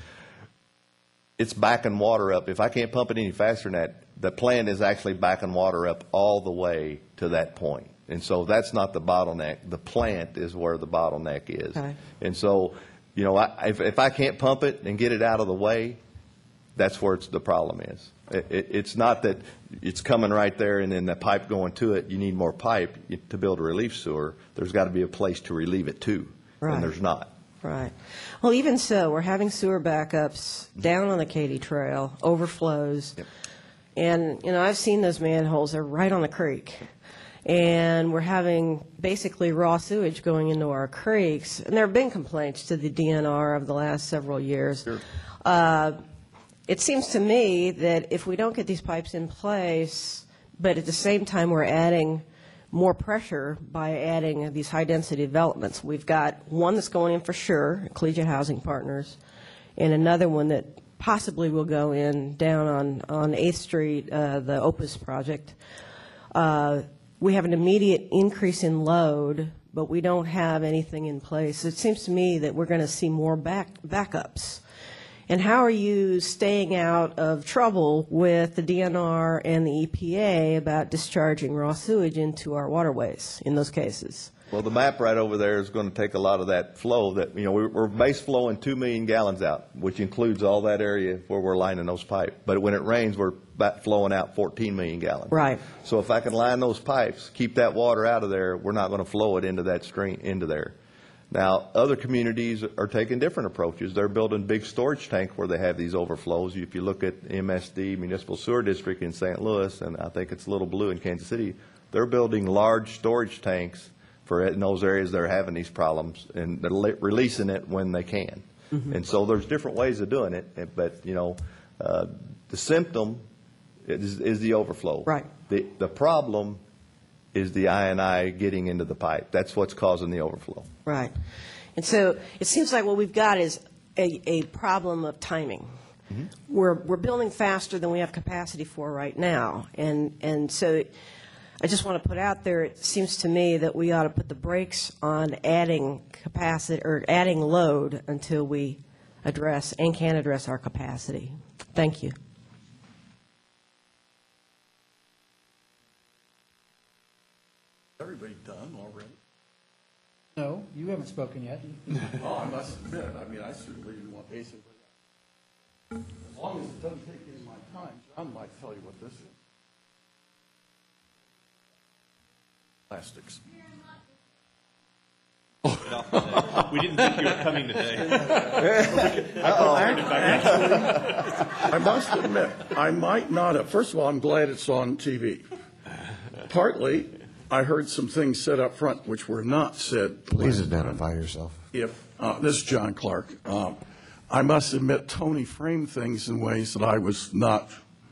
It's backing water up. If I can't pump it any faster than that, the plant is actually backing water up all the way to that point. And so that's not the bottleneck. The plant is where the bottleneck is. Okay. And so, if I can't pump it and get it out of the way, that's where the problem is. It's not that it's coming right there and then the pipe going to it. You need more pipe to build a relief sewer. There's got to be a place to relieve it to, Right. and there's not. Right. Well, even so, we're having sewer backups down on the Katy Trail, overflows. Yep. And, I've seen those manholes. They're right on the creek. And we're having basically raw sewage going into our creeks. And there have been complaints to the DNR of the last several years. Sure. It seems to me that if we don't get these pipes in place, but at the same time we're adding more pressure by adding these high-density developments. We've got one that's going in for sure, Collegiate Housing Partners, and another one that possibly will go in down on 8th Street, the Opus project. We have an immediate increase in load, but we don't have anything in place. It seems to me that we're going to see more backups. And how are you staying out of trouble with the DNR and the EPA about discharging raw sewage into our waterways in those cases? Well, the map right over there is going to take a lot of that flow that, we're base flowing 2 million gallons out, which includes all that area where we're lining those pipes. But when it rains, we're flowing out 14 million gallons. Right. So if I can line those pipes, keep that water out of there, we're not going to flow it into that stream, into there. Now, other communities are taking different approaches. They're building big storage tanks where they have these overflows. If you look at MSD, Municipal Sewer District in St. Louis, and I think it's Little Blue in Kansas City, they're building large storage tanks in those areas that are having these problems, and they're releasing it when they can. Mm-hmm. And so there's different ways of doing it, but, the symptom is the overflow. Right. The problem is the I&I getting into the pipe. That's what's causing the overflow. Right. And so it seems like what we've got is a problem of timing. Mm-hmm. We're building faster than we have capacity for right now. And so I just want to put out there, it seems to me that we ought to put the brakes on adding capacity or adding load until we address and can address our capacity. Thank you. Everybody done already? No, you haven't spoken yet. Oh, I must admit, I certainly want basically. As long as it doesn't take any of my time, John might tell you what this is. Plastics. We didn't think you were coming today. Actually, I must admit, I might not have. First of all, I'm glad it's on TV. Partly, I heard some things said up front which were not said. Please identify yourself. This is John Clark. I must admit, Tony framed things in ways that I was not,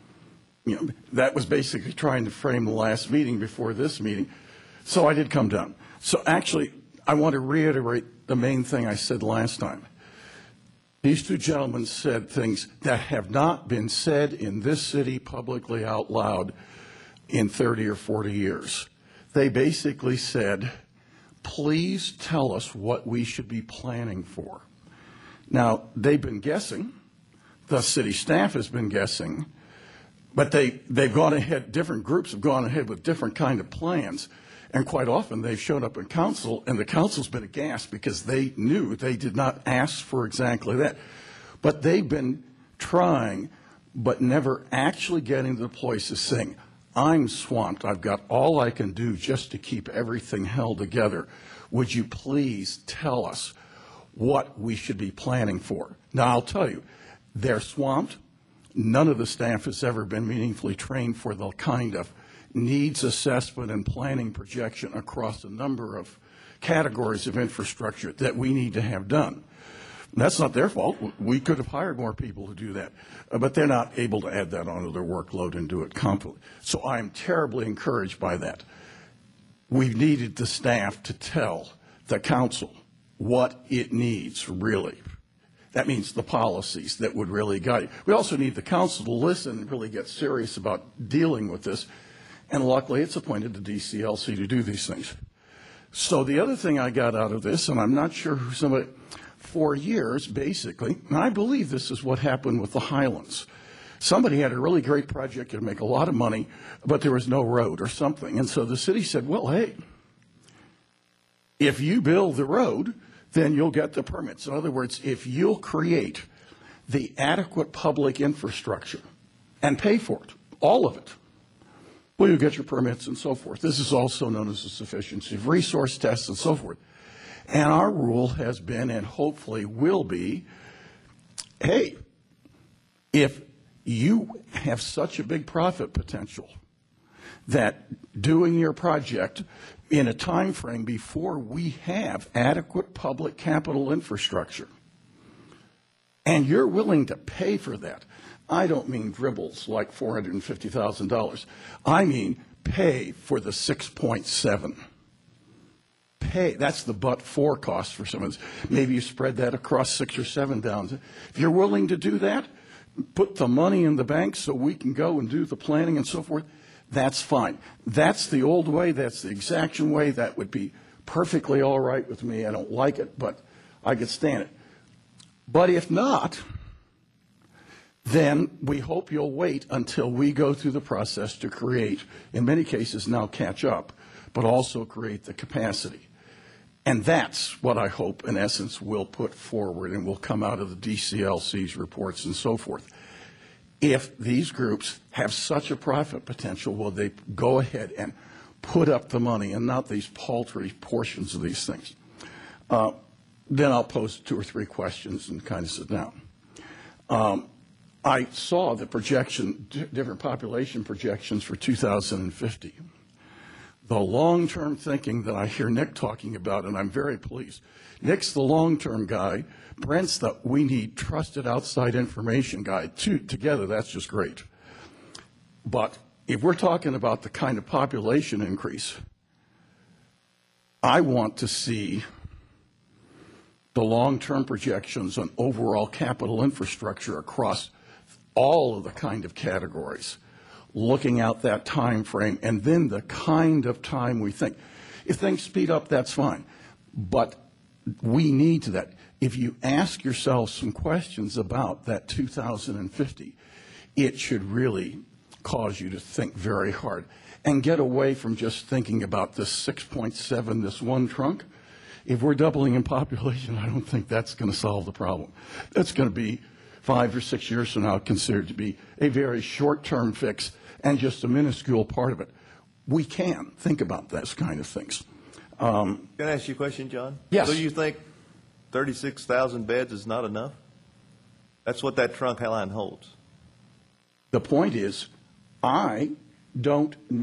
that was basically trying to frame the last meeting before this meeting. So I did come down. So actually, I want to reiterate the main thing I said last time. These two gentlemen said things that have not been said in this city publicly out loud in 30 or 40 years. They basically said, please tell us what we should be planning for. Now, they've been guessing, the city staff has been guessing, but they've gone ahead, different groups have gone ahead with different kind of plans, and quite often they've shown up in council, and the council's been aghast because they knew they did not ask for exactly that. But they've been trying, but never actually getting to the place of saying, I'm swamped. I've got all I can do just to keep everything held together. Would you please tell us what we should be planning for? Now, I'll tell you, they're swamped. None of the staff has ever been meaningfully trained for the kind of needs assessment and planning projection across a number of categories of infrastructure that we need to have done. That's not their fault. We could have hired more people to do that, but they're not able to add that onto their workload and do it competently. So I'm terribly encouraged by that. We've needed the staff to tell the council what it needs, really. That means the policies that would really guide it. We also need the council to listen and really get serious about dealing with this. And luckily, it's appointed the DCLC to do these things. So the other thing I got out of this, and I'm not sure who somebody, for years, basically, and I believe this is what happened with the Highlands. Somebody had a really great project to make a lot of money, but there was no road or something. And so the city said, well, hey, if you build the road, then you'll get the permits. In other words, if you'll create the adequate public infrastructure and pay for it, all of it, well, you'll get your permits and so forth. This is also known as a sufficiency of resource test and so forth. And our rule has been, and hopefully will be, hey, if you have such a big profit potential that doing your project in a time frame before we have adequate public capital infrastructure, and you're willing to pay for that, I don't mean dribbles like $450,000. I mean pay for the 6.7. Pay, that's the but-for cost for someone. Maybe you spread that across 6 or 7 downs. If you're willing to do that, put the money in the bank so we can go and do the planning and so forth, that's fine. That's the old way. That's the exaction way. That would be perfectly all right with me. I don't like it, but I could stand it. But if not, then we hope you'll wait until we go through the process to create, in many cases now catch up, but also create the capacity. And that's what I hope, in essence, we'll put forward and will come out of the DCLC's reports and so forth. If these groups have such a profit potential, will they go ahead and put up the money and not these paltry portions of these things? Then I'll pose 2 or 3 questions and kind of sit down. I saw the projection, different population projections for 2050. The long-term thinking that I hear Nick talking about, and I'm very pleased. Nick's the long-term guy. Brent's the we need trusted outside information guy. Together, that's just great. But if we're talking about the kind of population increase, I want to see the long-term projections on overall capital infrastructure across all of the kind of categories, looking out that time frame, and then the kind of time we think. If things speed up, that's fine. But we need to that. If you ask yourself some questions about that 2050, it should really cause you to think very hard and get away from just thinking about this 6.7, this one trunk. If we're doubling in population, I don't think that's going to solve the problem. That's going to be 5 or 6 years from now considered to be a very short-term fix and just a minuscule part of it. We can think about those kind of things. Can I ask you a question, John? Yes. So you think 36,000 beds is not enough? That's what that trunk line holds. The point is, I don't know.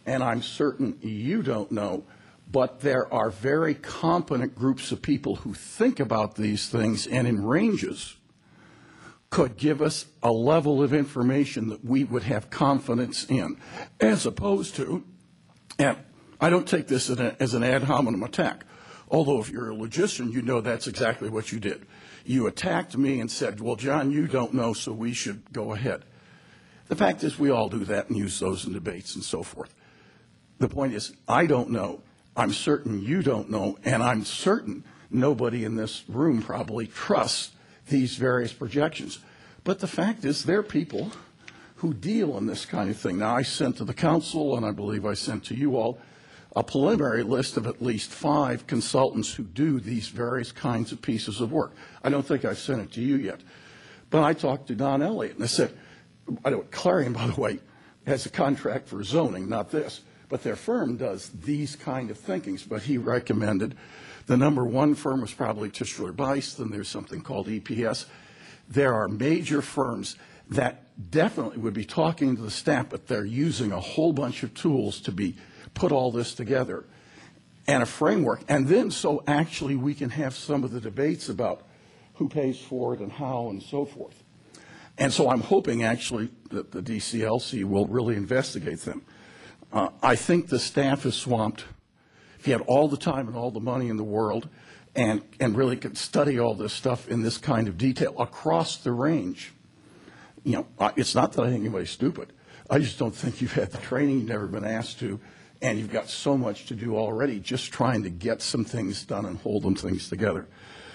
and I'm certain you don't know, but there are very competent groups of people who think about these things and in ranges could give us a level of information that we would have confidence in, as opposed to, and I don't take this as an ad hominem attack, although if you're a logician, you know that's exactly what you did. You attacked me and said, well, John, you don't know, so we should go ahead. The fact is we all do that and use those in debates and so forth. The point is, I don't know. I'm certain you don't know, and I'm certain nobody in this room probably trusts these various projections. But the fact is, there are people who deal in this kind of thing. Now, I sent to the council, and I believe I sent to you all, a preliminary list of at least 5 consultants who do these various kinds of pieces of work. I don't think I've sent it to you yet. But I talked to Don Elliott, and I said, I know Clarion, by the way, has a contract for zoning, not this. But their firm does these kind of thinkings. But he recommended the number 1 firm was probably Tischler Bice, then there's something called EPS. There are major firms that definitely would be talking to the staff, but they're using a whole bunch of tools to put all this together and a framework. And then so actually we can have some of the debates about who pays for it and how and so forth. And so I'm hoping actually that the DCLC will really investigate them. I think the staff is swamped. If you had all the time and all the money in the world and really could study all this stuff in this kind of detail across the range, you know, it's not that I think anybody's stupid. I just don't think you've had the training, you've never been asked to, and you've got so much to do already just trying to get some things done and hold them things together.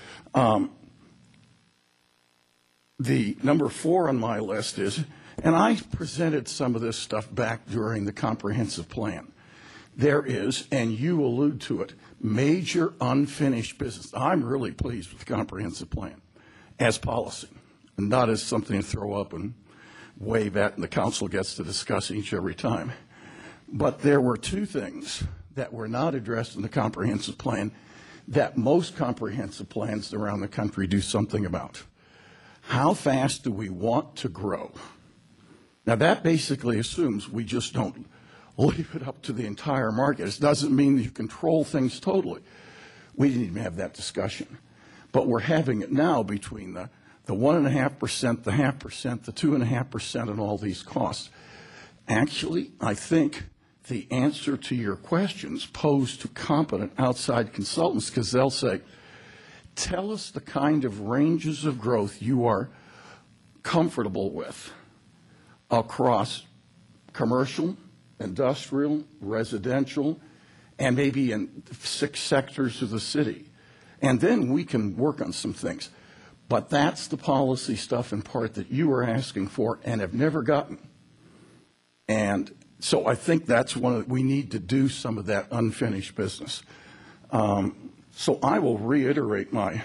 The number 4 on my list is, and I presented some of this stuff back during the comprehensive plan. There is, and you allude to it, major unfinished business. I'm really pleased with the comprehensive plan as policy, and not as something to throw up and wave at and the council gets to discuss each every time. But there were 2 things that were not addressed in the comprehensive plan that most comprehensive plans around the country do something about. How fast do we want to grow? Now, that basically assumes we just don't leave it up to the entire market. It doesn't mean that you control things totally. We didn't even have that discussion. But we're having it now between the 1.5%, the 0.5%, the 2.5%, and all these costs. Actually, I think the answer to your questions posed to competent outside consultants, because they'll say, tell us the kind of ranges of growth you are comfortable with across commercial, industrial, residential, and maybe in 6 sectors of the city. And then we can work on some things. But that's the policy stuff in part that you are asking for and have never gotten. And so I think that's we need to do some of that unfinished business. So I will reiterate my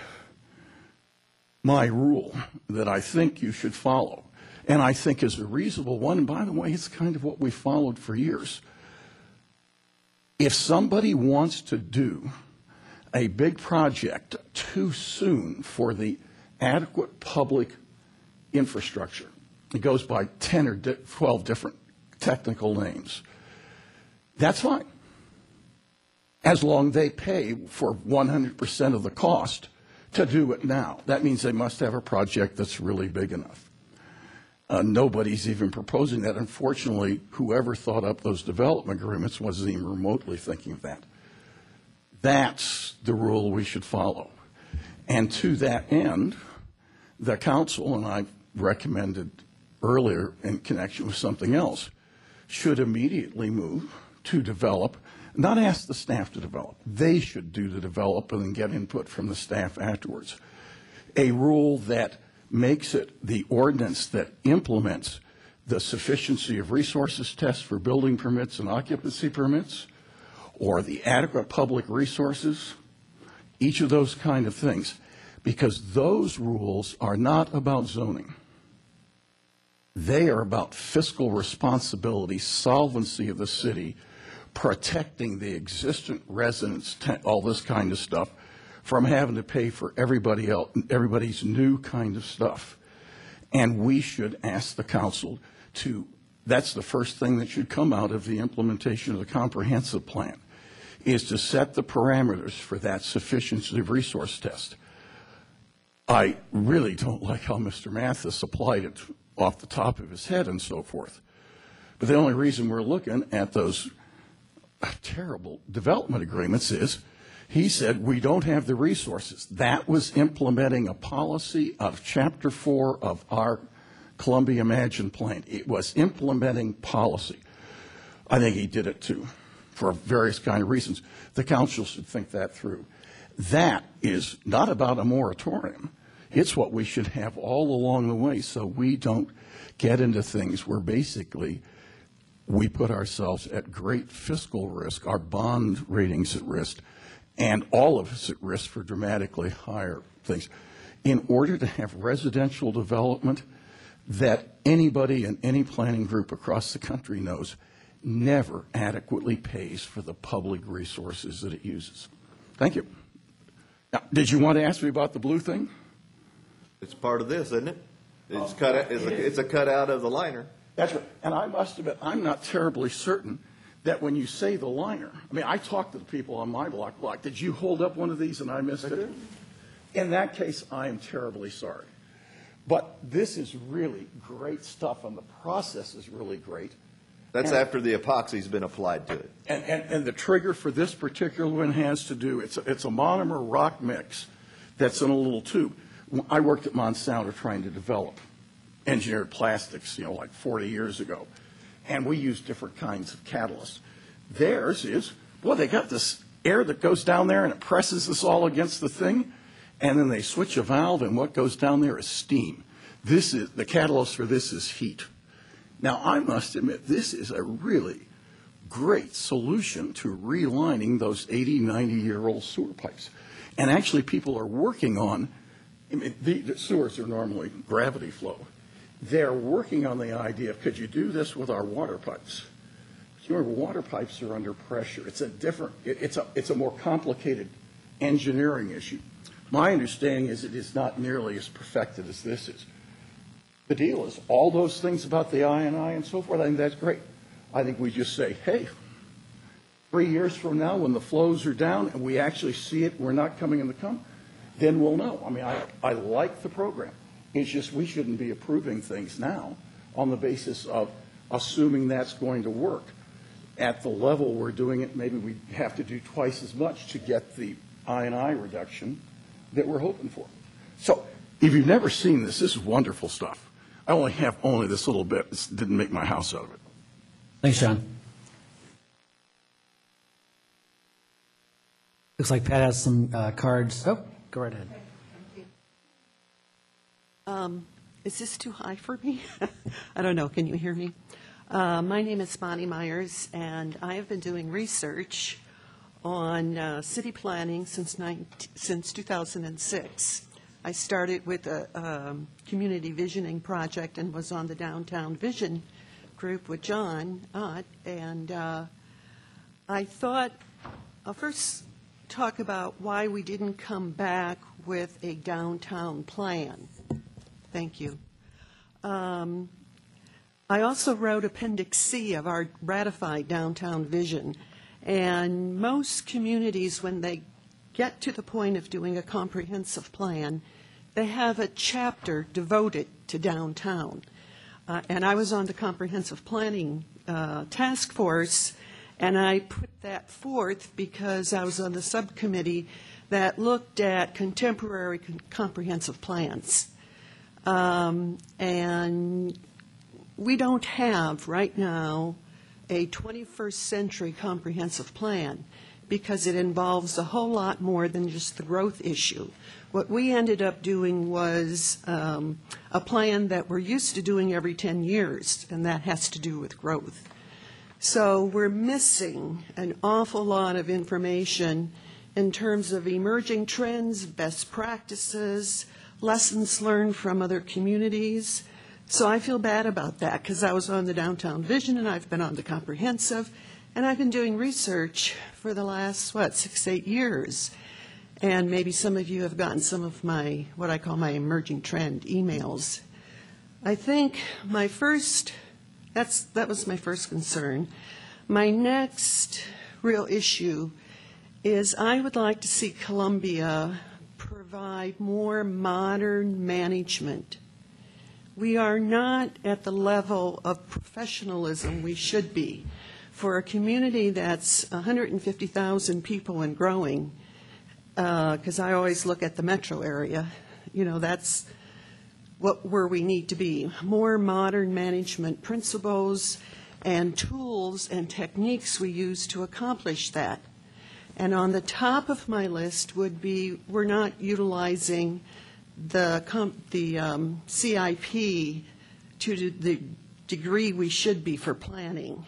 rule that I think you should follow, and I think is a reasonable one. And by the way, it's kind of what we followed for years. If somebody wants to do a big project too soon for the adequate public infrastructure, it goes by 10 or 12 different technical names, that's fine, as long as they pay for 100% of the cost to do it now. That means they must have a project that's really big enough. Nobody's even proposing that. Unfortunately, whoever thought up those development agreements wasn't even remotely thinking of that. That's the rule we should follow. And to that end, the council, and I recommended earlier in connection with something else, should immediately move to develop, not ask the staff to develop. They should do the developing and get input from the staff afterwards. A rule that makes it the ordinance that implements the sufficiency of resources test for building permits and occupancy permits, or the adequate public resources, each of those kind of things, because those rules are not about zoning. They are about fiscal responsibility, solvency of the city, protecting the existent residents, all this kind of stuff, from having to pay for everybody else, everybody's new kind of stuff. And we should ask the council to That's the first thing that should come out of the implementation of the comprehensive plan, is to set the parameters for that sufficiency of resource test. I really don't like how Mr. Mathis applied it off the top of his head and so forth. But the only reason we're looking at those terrible development agreements is he said we don't have the resources. That was implementing a policy of Chapter 4 of our Columbia Imagine Plan. It was implementing policy. I think he did it too, for various kind of reasons. The council should think that through. That is not about a moratorium. It's what we should have all along the way so we don't get into things where basically we put ourselves at great fiscal risk, our bond ratings at risk, and all of us at risk for dramatically higher things. In order to have residential development that anybody in any planning group across the country knows never adequately pays for the public resources that it uses. Thank you. Now, did you want to ask me about the blue thing? It's part of this, isn't it? It's cut out, it's a cutout of the liner. That's right. And I must admit, I'm not terribly certain that when you say the liner, I mean, I talked to the people on my block, did you hold up one of these and I missed it? In that case, I am terribly sorry. But this is really great stuff, and the process is really great. That's after the epoxy's been applied to it. And the trigger for this particular one has to do, it's a monomer rock mix that's in a little tube. I worked at Monsanto trying to develop engineered plastics, like 40 years ago. And we use different kinds of catalysts. Theirs is, well, they got this air that goes down there and it presses this all against the thing, and then they switch a valve, and what goes down there is steam. The catalyst for this is heat. Now, I must admit, this is a really great solution to relining those 80, 90-year-old sewer pipes. And actually, people are working on, the sewers are normally gravity flow. They're working on the idea of, could you do this with our water pipes? You remember, water pipes are under pressure. It's a more complicated engineering issue. My understanding is it is not nearly as perfected as this is. The deal is all those things about the I&I and so forth, I think that's great. I think we just say, hey, 3 years from now when the flows are down and we actually see it, we're not coming in the then we'll know. I mean, I like the program. It's just we shouldn't be approving things now on the basis of assuming that's going to work. At the level we're doing it, maybe we have to do twice as much to get the I&I reduction that we're hoping for. So if you've never seen this is wonderful stuff. I only have this little bit. This didn't make my house out of it. Thanks, John. Looks like Pat has some cards. Oh, go right ahead. Is this too high for me? I don't know. Can you hear me? My name is Bonnie Myers, and I have been doing research on city planning since 2006. I started with a community visioning project and was on the Downtown Vision group with John Ott, and I thought I'll first talk about why we didn't come back with a downtown plan. Thank you. I also wrote Appendix C of our ratified downtown vision, and most communities, when they get to the point of doing a comprehensive plan, they have a chapter devoted to downtown. And I was on the comprehensive planning task force, and I put that forth because I was on the subcommittee that looked at contemporary comprehensive plans. And we don't have right now a 21st century comprehensive plan because it involves a whole lot more than just the growth issue. What we ended up doing was a plan that we're used to doing every 10 years, and that has to do with growth. So we're missing an awful lot of information in terms of emerging trends, best practices, lessons learned from other communities. So I feel bad about that because I was on the Downtown Vision and I've been on the Comprehensive, and I've been doing research for the last, 6, 8 years. And maybe some of you have gotten some of my, what I call my emerging trend emails. I think my first That was my first concern. My next real issue is I would like to see Columbia provide more modern management. We are not at the level of professionalism we should be. For a community that's 150,000 people and growing, because I always look at the metro area, that's where we need to be. More modern management principles and tools and techniques we use to accomplish that. And on the top of my list would be we're not utilizing the CIP to the degree we should be for planning.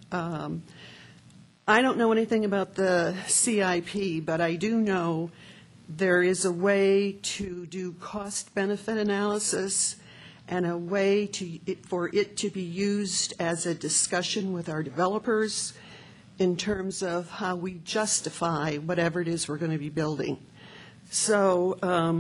I don't know anything about the CIP, but I do know there is a way to do cost-benefit analysis and a way for it to be used as a discussion with our developers in terms of how we justify whatever it is we're going to be building. So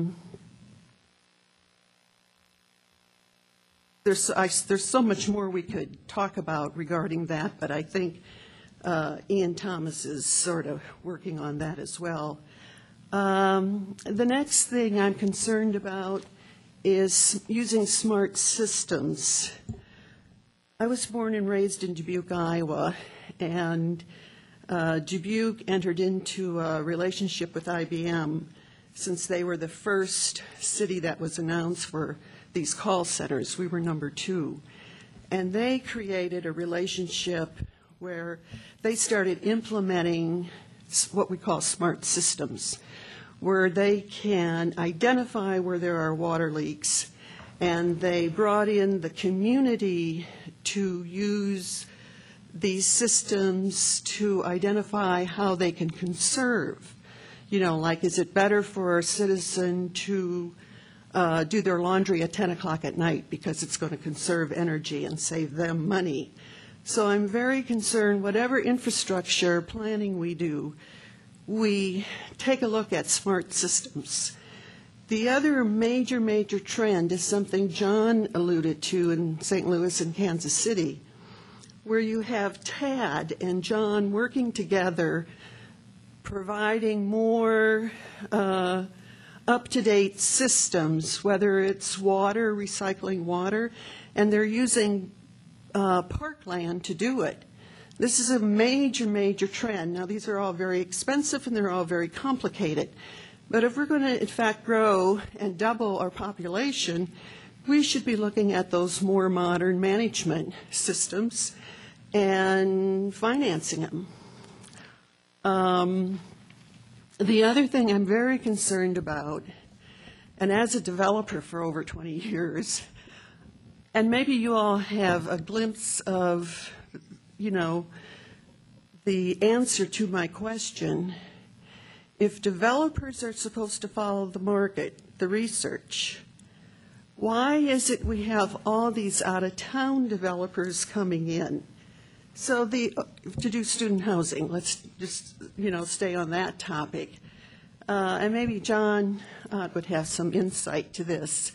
there's so much more we could talk about regarding that, but I think Ian Thomas is sort of working on that as well. The next thing I'm concerned about is using smart systems. I was born and raised in Dubuque, Iowa, and Dubuque entered into a relationship with IBM since they were the first city that was announced for these call centers. We were number 2. And they created a relationship where they started implementing what we call smart systems, where they can identify where there are water leaks, and they brought in the community to use these systems to identify how they can conserve. Like, is it better for a citizen to do their laundry at 10 o'clock at night because it's going to conserve energy and save them money? So I'm very concerned, whatever infrastructure planning we do, we take a look at smart systems. The other major trend is something John alluded to in St. Louis and Kansas City, where you have Tad and John working together, providing more up-to-date systems, whether it's water, recycling water, and they're using parkland to do it. This is a major trend. Now, these are all very expensive and they're all very complicated. But if we're going to, in fact, grow and double our population, we should be looking at those more modern management systems and financing them. The other thing I'm very concerned about, and as a developer for over 20 years, and maybe you all have a glimpse of, the answer to my question, if developers are supposed to follow the market, the research, why is it we have all these out-of-town developers coming in? So to do student housing, let's just, stay on that topic. And maybe John would have some insight to this.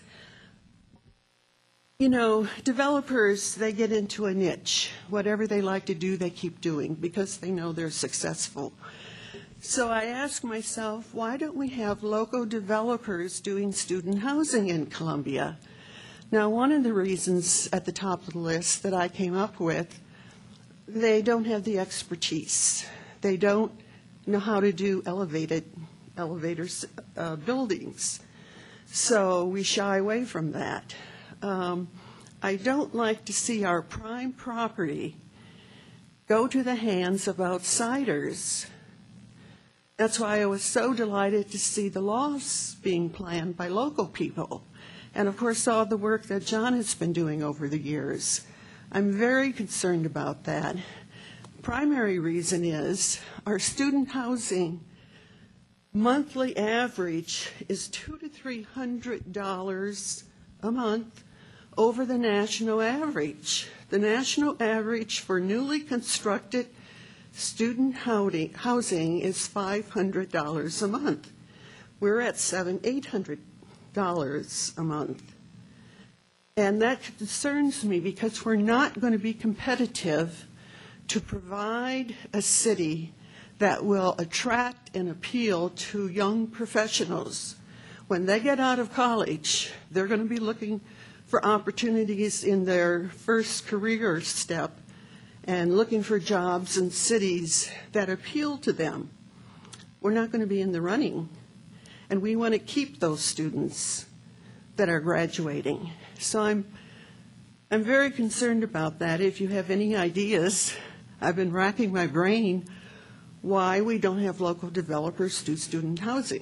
Developers, they get into a niche. Whatever they like to do, they keep doing because they know they're successful. So I ask myself, why don't we have local developers doing student housing in Columbia? Now, one of the reasons at the top of the list that I came up with, they don't have the expertise. They don't know how to do elevators, buildings. So we shy away from that. I don't like to see our prime property go to the hands of outsiders. That's why I was so delighted to see the laws being planned by local people. And of course, all the work that John has been doing over the years. I'm very concerned about that. Primary reason is our student housing monthly average is $200 to $300 a month over the national average. The national average for newly constructed student housing is $500 a month. We're at $700, $800 a month. And that concerns me because we're not going to be competitive to provide a city that will attract and appeal to young professionals. When they get out of college, they're going to be looking for opportunities in their first career step and looking for jobs in cities that appeal to them. We're not going to be in the running, and we want to keep those students that are graduating. So I'm very concerned about that. If you have any ideas, I've been racking my brain why we don't have local developers do student housing.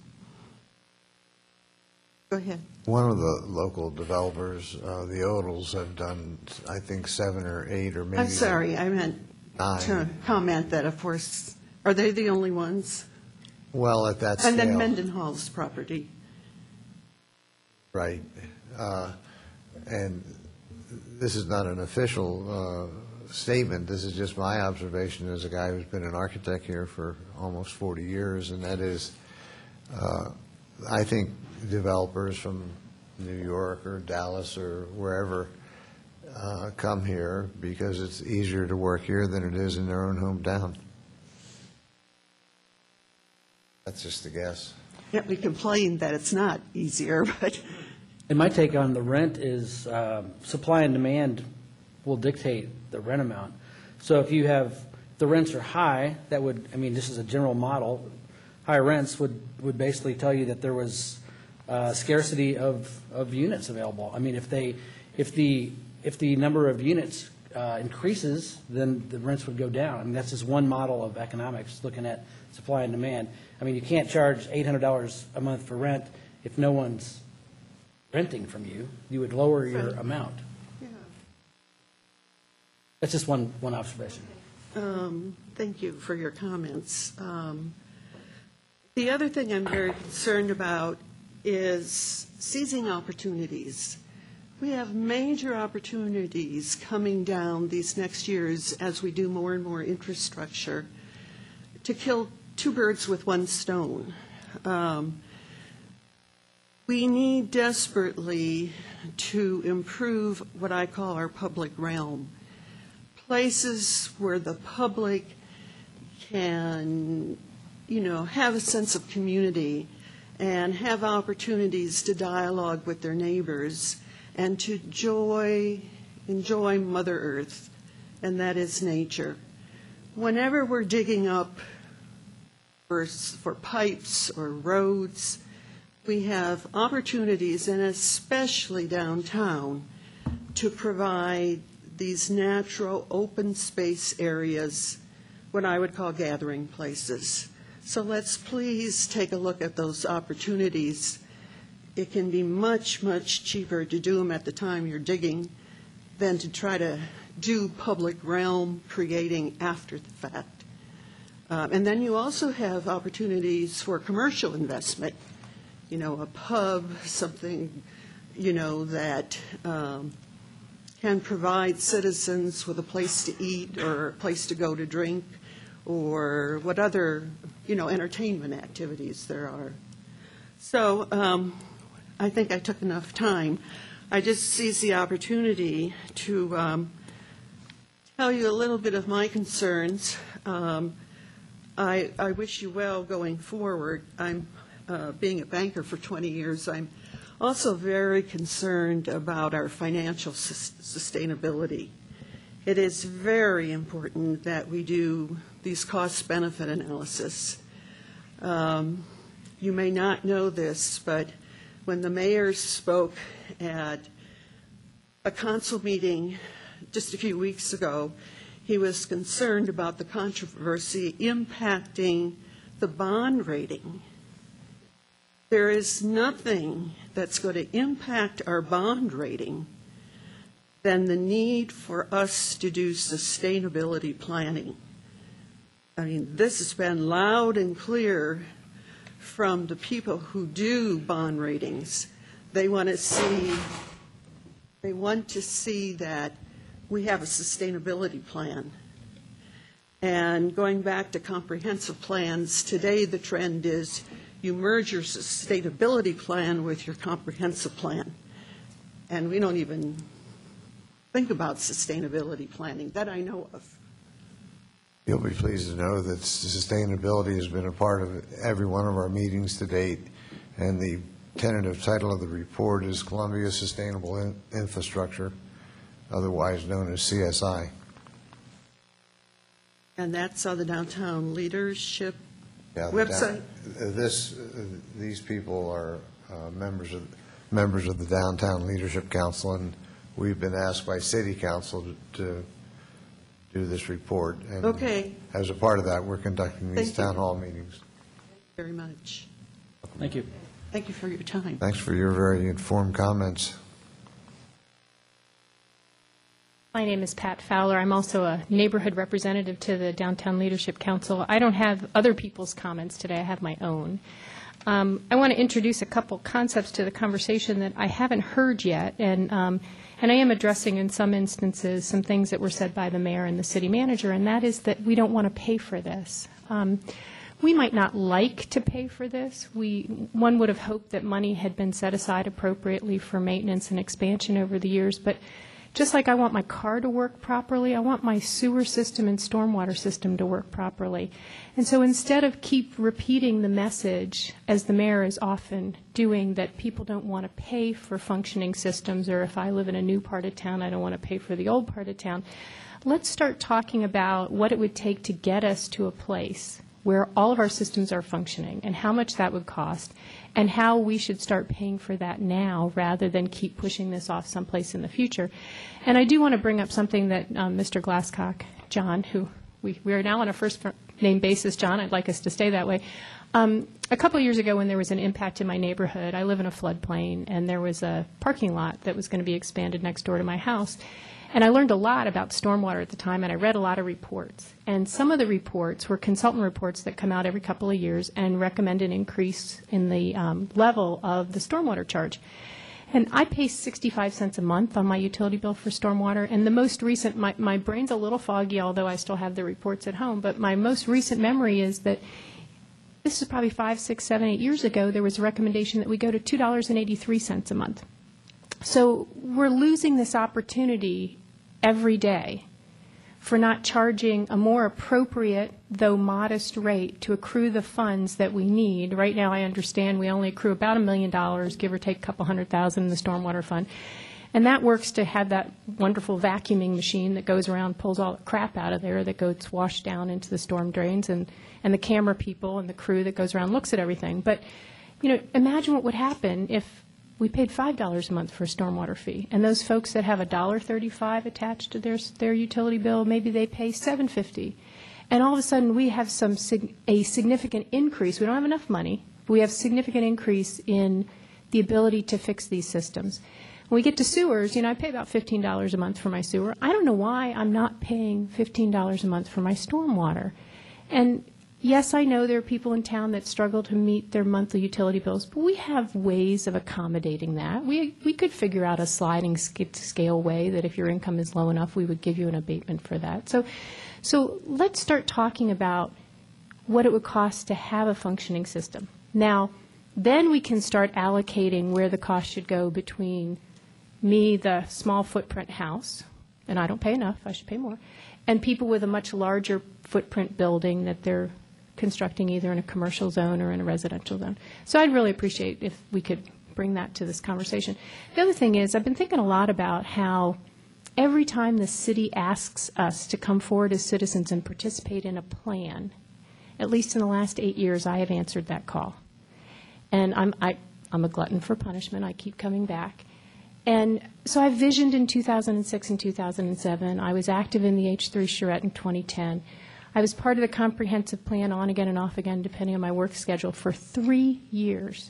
Go ahead. One of the local developers, the Odals, have done, I think, 7 or 8 or maybe. I'm sorry, I meant 9. to comment that, of course, are they the only ones? Well, at that scale. And then Mendenhall's property. Right. And this is not an official statement. This is just my observation as a guy who's been an architect here for almost 40 years, and that is, I think developers from New York or Dallas or wherever come here because it's easier to work here than it is in their own hometown. That's just a guess. Yeah, we complain that it's not easier, but And my take on the rent is supply and demand will dictate the rent amount. So if you have, the rents are high, that would, I mean, this is a general model, higher rents would basically tell you that there was scarcity of units available. I mean, if the number of units increases, then the rents would go down. I mean, that's just one model of economics, looking at supply and demand. I mean, you can't charge $800 a month for rent if no one's renting from you. You would lower your amount. yeah. That's just one observation. Thank you for your comments. The other thing I'm very concerned about is seizing opportunities. We have major opportunities coming down these next years as we do more and more infrastructure to kill 2 birds with 1 stone. We need desperately to improve what I call our public realm, places where the public can, have a sense of community and have opportunities to dialogue with their neighbors and to enjoy Mother Earth, and that is nature. Whenever we're digging up for pipes or roads, we have opportunities, and especially downtown, to provide these natural open space areas, what I would call gathering places. So let's please take a look at those opportunities. It can be much, much cheaper to do them at the time you're digging than to try to do public realm creating after the fact. And then you also have opportunities for commercial investment. A pub, something, that can provide citizens with a place to eat or a place to go to drink, or what other, entertainment activities there are. So I think I took enough time. I just seized the opportunity to tell you a little bit of my concerns. I wish you well going forward. I'm being a banker for 20 years. I'm also very concerned about our financial sustainability. It is very important that we do these cost-benefit analysis. You may not know this, but when the mayor spoke at a council meeting just a few weeks ago, he was concerned about the controversy impacting the bond rating. There is nothing that's going to impact our bond rating than the need for us to do sustainability planning. I mean, this has been loud and clear from the people who do bond ratings. They want to see that we have a sustainability plan. And going back to comprehensive plans, today the trend is you merge your sustainability plan with your comprehensive plan. And we don't even think about sustainability planning, that I know of. You'll be pleased to know that sustainability has been a part of every one of our meetings to date, and the tentative title of the report is Columbia Sustainable Infrastructure, otherwise known as CSI. And that's the Downtown Leadership Yeah, website? These people are members of the Downtown Leadership Council, and we've been asked by City Council to do this report. And Okay. as a part of that, we're conducting these Thank you. town hall meetings. Very much. Thank you. Thank you for your time. Thanks for your very informed comments. My name is Pat Fowler. I'm also a neighborhood representative to the Downtown Leadership Council. I don't have other people's comments today. I have my own. I want to introduce a couple concepts to the conversation that I haven't heard yet, and I am addressing in some instances some things that were said by the mayor and the city manager, and that is that we don't want to pay for this. We might not like to pay for this. One would have hoped that money had been set aside appropriately for maintenance and expansion over the years, but just like I want my car to work properly, I want my sewer system and stormwater system to work properly. And so instead of keep repeating the message, as the mayor is often doing, that people don't want to pay for functioning systems, or if I live in a new part of town, I don't want to pay for the old part of town, let's start talking about what it would take to get us to a place where all of our systems are functioning and how much that would cost, and how we should start paying for that now rather than keep pushing this off someplace in the future. And I do want to bring up something that Mr. Glasscock, John, who we are now on a first-name basis, John, I'd like us to stay that way. A couple of years ago when there was an impact in my neighborhood, I live in a floodplain, and there was a parking lot that was going to be expanded next door to my house. And I learned a lot about stormwater at the time, and I read a lot of reports. And some of the reports were consultant reports that come out every couple of years and recommend an increase in the level of the stormwater charge. And I pay 65 cents a month on my utility bill for stormwater. And the most recent, my brain's a little foggy, although I still have the reports at home, but my most recent memory is that this is probably 5, 6, 7, 8 years ago, there was a recommendation that we go to $2.83 a month. So we're losing this opportunity every day for not charging a more appropriate, though modest rate to accrue the funds that we need. Right now, I understand we only accrue about $1 million, give or take a couple $100,000 in the stormwater fund. And that works to have that wonderful vacuuming machine that goes around, pulls all the crap out of there that goes washed down into the storm drains, and the camera people and the crew that goes around looks at everything. But, you know, imagine what would happen if we paid $5 a month for a stormwater fee, and those folks that have $1.35 attached to their utility bill, maybe they pay $7.50, and all of a sudden we have a significant increase. We don't have enough money, but we have significant increase in the ability to fix these systems. When we get to sewers, you know, I pay about $15 a month for my sewer. I don't know why I'm not paying $15 a month for my stormwater, and yes, I know there are people in town that struggle to meet their monthly utility bills, but we have ways of accommodating that. We could figure out a sliding scale way that if your income is low enough, we would give you an abatement for that. So let's start talking about what it would cost to have a functioning system. Now, then we can start allocating where the cost should go between me, the small footprint house, and I don't pay enough, I should pay more, and people with a much larger footprint building that they're constructing either in a commercial zone or in a residential zone. So I'd really appreciate if we could bring that to this conversation. The other thing is, I've been thinking a lot about how every time the city asks us to come forward as citizens and participate in a plan, at least in the last 8 years, I have answered that call. And I'm a glutton for punishment. I keep coming back. And so I visioned in 2006 and 2007. I was active in the H3 charrette in 2010. I was part of the comprehensive plan on again and off again, depending on my work schedule, for 3 years.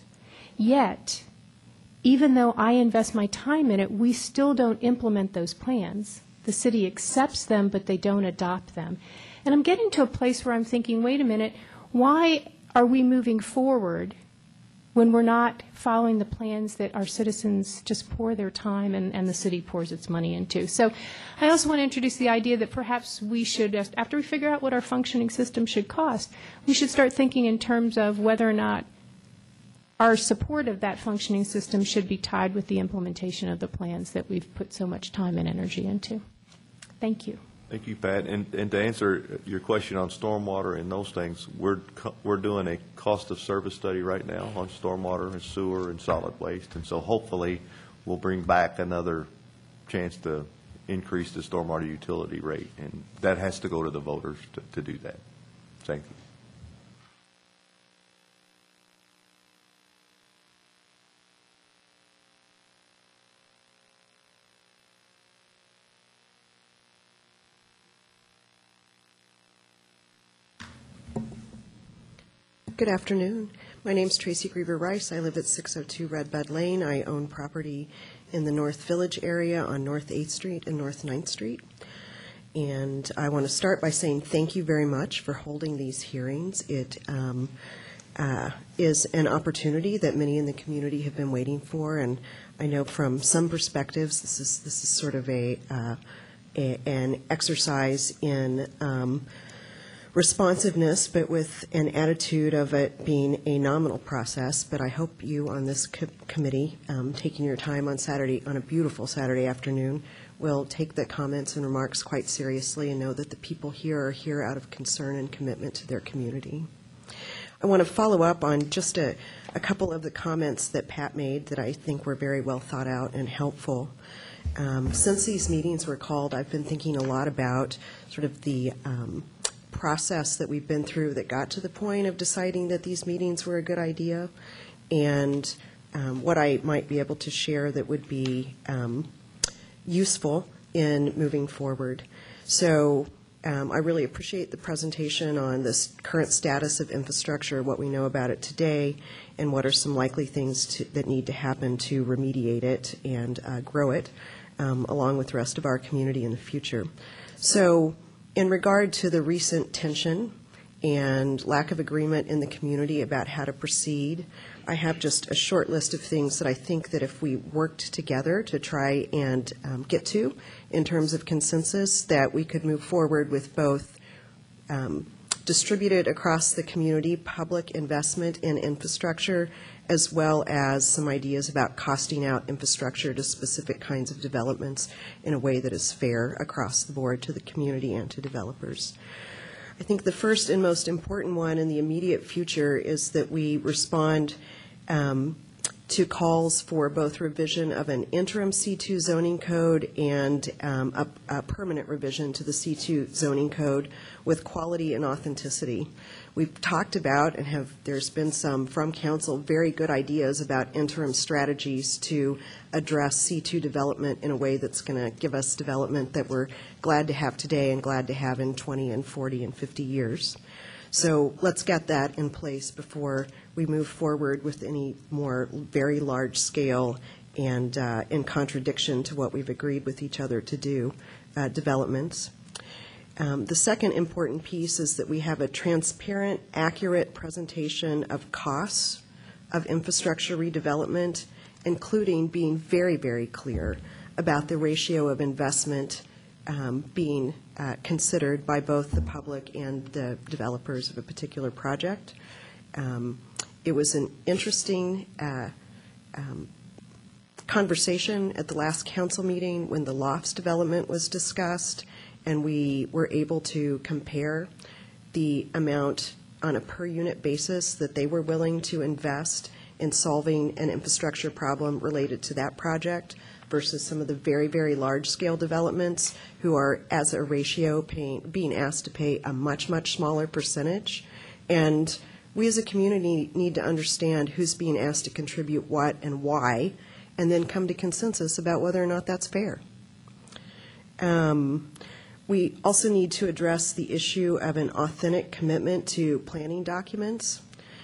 Yet, even though I invest my time in it, we still don't implement those plans. The city accepts them, but they don't adopt them. And I'm getting to a place where I'm thinking, wait a minute, why are we moving forward when we're not following the plans that our citizens just pour their time and the city pours its money into? So I also want to introduce the idea that perhaps we should, after we figure out what our functioning system should cost, we should start thinking in terms of whether or not our support of that functioning system should be tied with the implementation of the plans that we've put so much time and energy into. Thank you. Thank you, Pat. And to answer your question on stormwater and those things, we're doing a cost of service study right now on stormwater and sewer and solid waste, and so hopefully we'll bring back another chance to increase the stormwater utility rate, and that has to go to the voters to do that. Thank you. Good afternoon. My name's Tracy Grieber Rice. I live at 602 Red Bud Lane. I own property in the North Village area on North 8th Street and North 9th Street. And I want to start by saying thank you very much for holding these hearings. It is an opportunity that many in the community have been waiting for, and I know from some perspectives this is sort of an exercise in responsiveness, but with an attitude of it being a nominal process. But I hope you on this committee, taking your time on Saturday, on a beautiful Saturday afternoon, will take the comments and remarks quite seriously and know that the people here are here out of concern and commitment to their community. I want to follow up on just a couple of the comments that Pat made that I think were very well thought out and helpful. Since these meetings were called, I've been thinking a lot about sort of the process that we've been through that got to the point of deciding that these meetings were a good idea, and what I might be able to share that would be useful in moving forward. So I really appreciate the presentation on this current status of infrastructure, what we know about it today, and what are some likely things that need to happen to remediate it and grow it, along with the rest of our community in the future. So in regard to the recent tension and lack of agreement in the community about how to proceed, I have just a short list of things that I think that if we worked together to try and get to in terms of consensus, that we could move forward with both distributed across the community public investment in infrastructure, as well as some ideas about costing out infrastructure to specific kinds of developments in a way that is fair across the board to the community and to developers. I think the first and most important one in the immediate future is that we respond to calls for both revision of an interim C2 zoning code and a permanent revision to the C2 zoning code with quality and authenticity. We've talked about and there's been some from council very good ideas about interim strategies to address C2 development in a way that's going to give us development that we're glad to have today and glad to have in 20 and 40 and 50 years. So let's get that in place before we move forward with any more very large scale and in contradiction to what we've agreed with each other to do developments. The second important piece is that we have a transparent, accurate presentation of costs of infrastructure redevelopment, including being very, very clear about the ratio of investment being considered by both the public and the developers of a particular project. It was an interesting conversation at the last council meeting when the Lofts development was discussed, and we were able to compare the amount on a per unit basis that they were willing to invest in solving an infrastructure problem related to that project versus some of the very, very large-scale developments who are, as a ratio, being asked to pay a much, much smaller percentage. And we as a community need to understand who's being asked to contribute what and why, and then come to consensus about whether or not that's fair. We also need to address the issue of an authentic commitment to planning documents.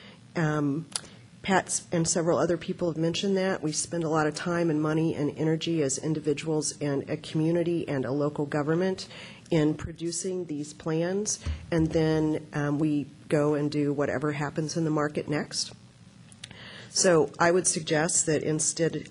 Pat and several other people have mentioned that. We spend a lot of time and money and energy as individuals and a community and a local government in producing these plans, and then we go and do whatever happens in the market next. So I would suggest that instead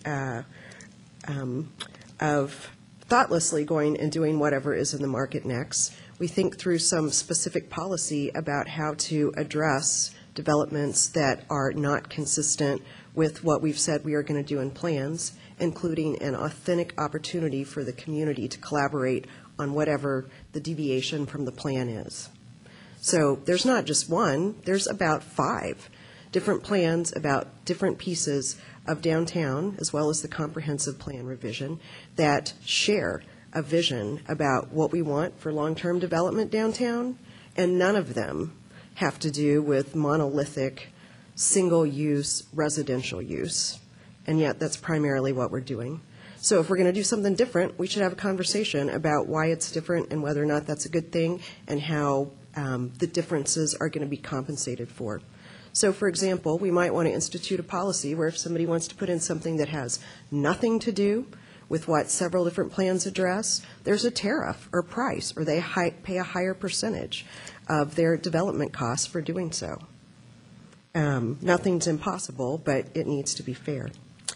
of thoughtlessly going and doing whatever is in the market next, we think through some specific policy about how to address developments that are not consistent with what we've said we are going to do in plans, including an authentic opportunity for the community to collaborate on whatever the deviation from the plan is. So there's not just one, there's about 5 different plans about different pieces of downtown, as well as the comprehensive plan revision, that share a vision about what we want for long-term development downtown, and none of them have to do with monolithic, single-use residential use. And yet that's primarily what we're doing. So if we're going to do something different, we should have a conversation about why it's different and whether or not that's a good thing, and how the differences are going to be compensated for. So, for example, we might want to institute a policy where if somebody wants to put in something that has nothing to do with what several different plans address, there's a tariff or price, or they pay a higher percentage of their development costs for doing so. Nothing's impossible, but it needs to be fair.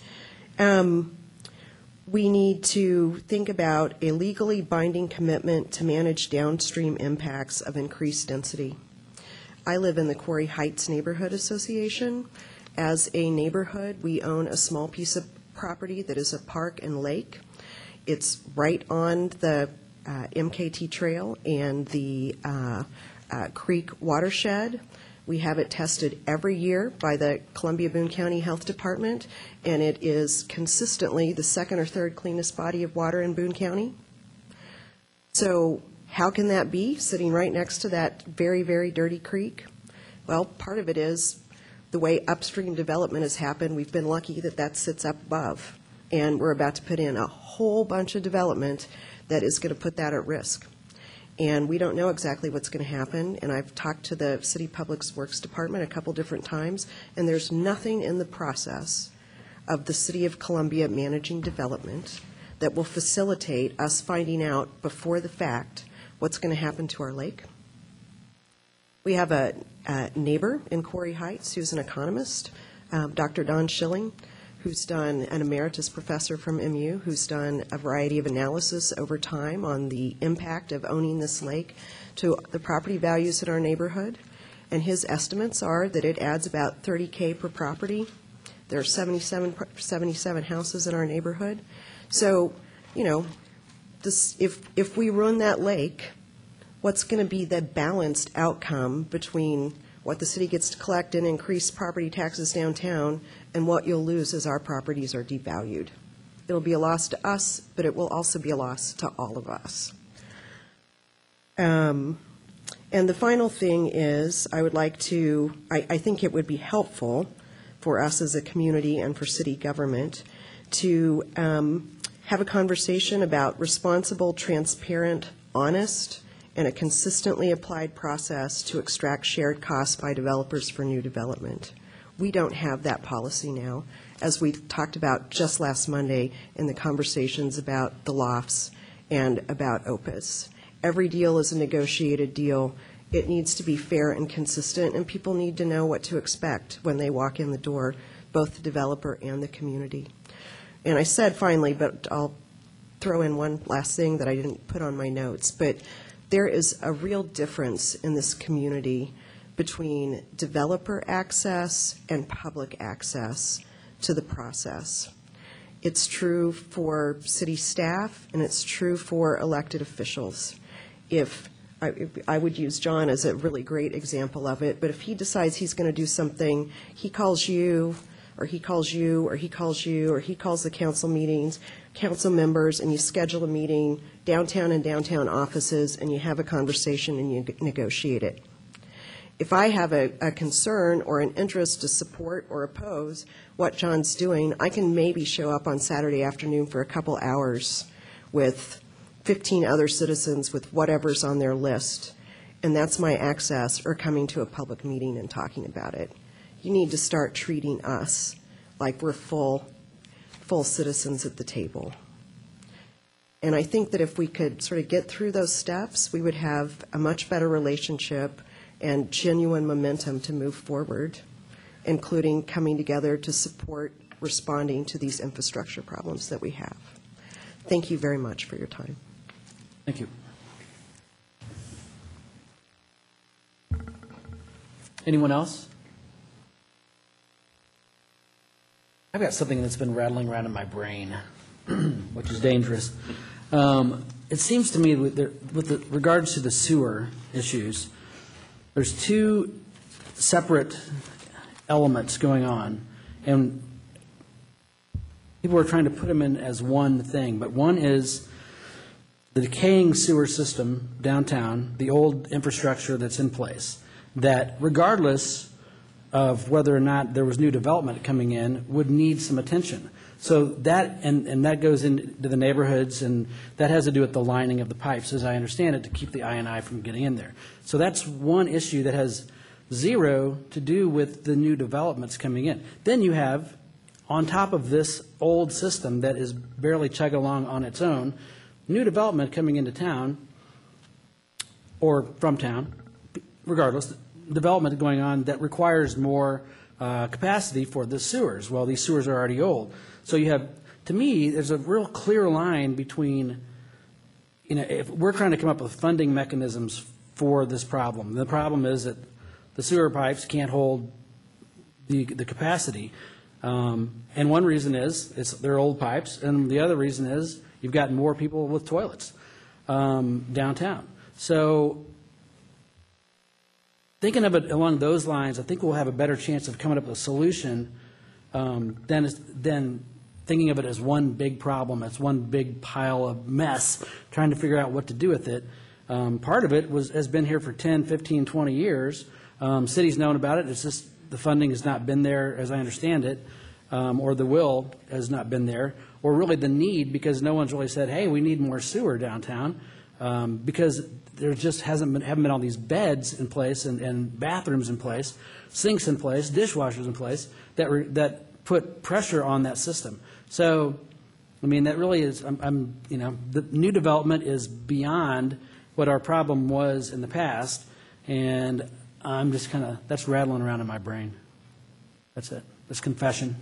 We need to think about a legally binding commitment to manage downstream impacts of increased density. I live in the Quarry Heights Neighborhood Association. As a neighborhood, we own a small piece of property that is a park and lake. It's right on the MKT Trail and the Creek watershed. We have it tested every year by the Columbia-Boone County Health Department, and it is consistently the second or third cleanest body of water in Boone County. So how can that be, sitting right next to that very, very dirty creek? Well, part of it is the way upstream development has happened. We've been lucky that that sits up above, and we're about to put in a whole bunch of development that is going to put that at risk. And we don't know exactly what's going to happen, and I've talked to the City Public Works Department a couple different times, and there's nothing in the process of the City of Columbia managing development that will facilitate us finding out before the fact what's going to happen to our lake. We have a neighbor in Quarry Heights who's an economist, Dr. Don Schilling, who's done, an emeritus professor from MU, who's done a variety of analysis over time on the impact of owning this lake to the property values in our neighborhood. And his estimates are that it adds about $30K per property. There are 77 houses in our neighborhood. So, you know, this, if we ruin that lake, what's going to be the balanced outcome between what the city gets to collect and increase property taxes downtown and what you'll lose as our properties are devalued? It'll be a loss to us, but it will also be a loss to all of us. And the final thing is, I would like to, I think it would be helpful for us as a community and for city government to have a conversation about responsible, transparent, honest, and a consistently applied process to extract shared costs by developers for new development. We don't have that policy now, as we talked about just last Monday in the conversations about the lofts and about Opus. Every deal is a negotiated deal. It needs to be fair and consistent, and people need to know what to expect when they walk in the door, both the developer and the community. And I said finally, but I'll throw in one last thing that I didn't put on my notes, but there is a real difference in this community between developer access and public access to the process. It's true for city staff, and it's true for elected officials. If I would use John as a really great example of it, but if he decides he's going to do something, he calls you, or he calls you, or he calls you, or he calls the council meetings, council members, and you schedule a meeting downtown in downtown offices, and you have a conversation and you negotiate it. If I have a concern or an interest to support or oppose what John's doing, I can maybe show up on Saturday afternoon for a couple hours with 15 other citizens with whatever's on their list, and that's my access, or coming to a public meeting and talking about it. You need to start treating us like we're full citizens at the table. And I think that if we could sort of get through those steps, we would have a much better relationship and genuine momentum to move forward, including coming together to support responding to these infrastructure problems that we have. Thank you very much for your time. Thank you. Anyone else? I've got something that's been rattling around in my brain, which is dangerous. It seems to me with regards to the sewer issues, there's two separate elements going on, and people are trying to put them in as one thing. But one is the decaying sewer system downtown, the old infrastructure that's in place, that regardless of whether or not there was new development coming in, would need some attention. So that, and that goes into the neighborhoods, and that has to do with the lining of the pipes, as I understand it, to keep the I&I from getting in there. So that's one issue that has zero to do with the new developments coming in. Then you have, on top of this old system that is barely chugging along on its own, new development coming into town, or from town, regardless, development going on that requires more capacity for the sewers. Well, these sewers are already old. So you have, to me, there's a real clear line between, if we're trying to come up with funding mechanisms for this problem. The problem is that the sewer pipes can't hold the capacity. And one reason is they're old pipes, and the other reason is you've got more people with toilets downtown. So thinking of it along those lines, I think we'll have a better chance of coming up with a solution than thinking of it as one big problem, as one big pile of mess, trying to figure out what to do with it. Part of it has been here for 10, 15, 20 years. City's known about it. It's just the funding has not been there, as I understand it, or the will has not been there, or really the need, because no one's really said, hey, we need more sewer downtown, because there just haven't been all these beds in place and bathrooms in place, sinks in place, dishwashers in place that put pressure on that system. So, I mean, that really is, the new development is beyond what our problem was in the past, and I'm just that's rattling around in my brain. That's it. That's confession.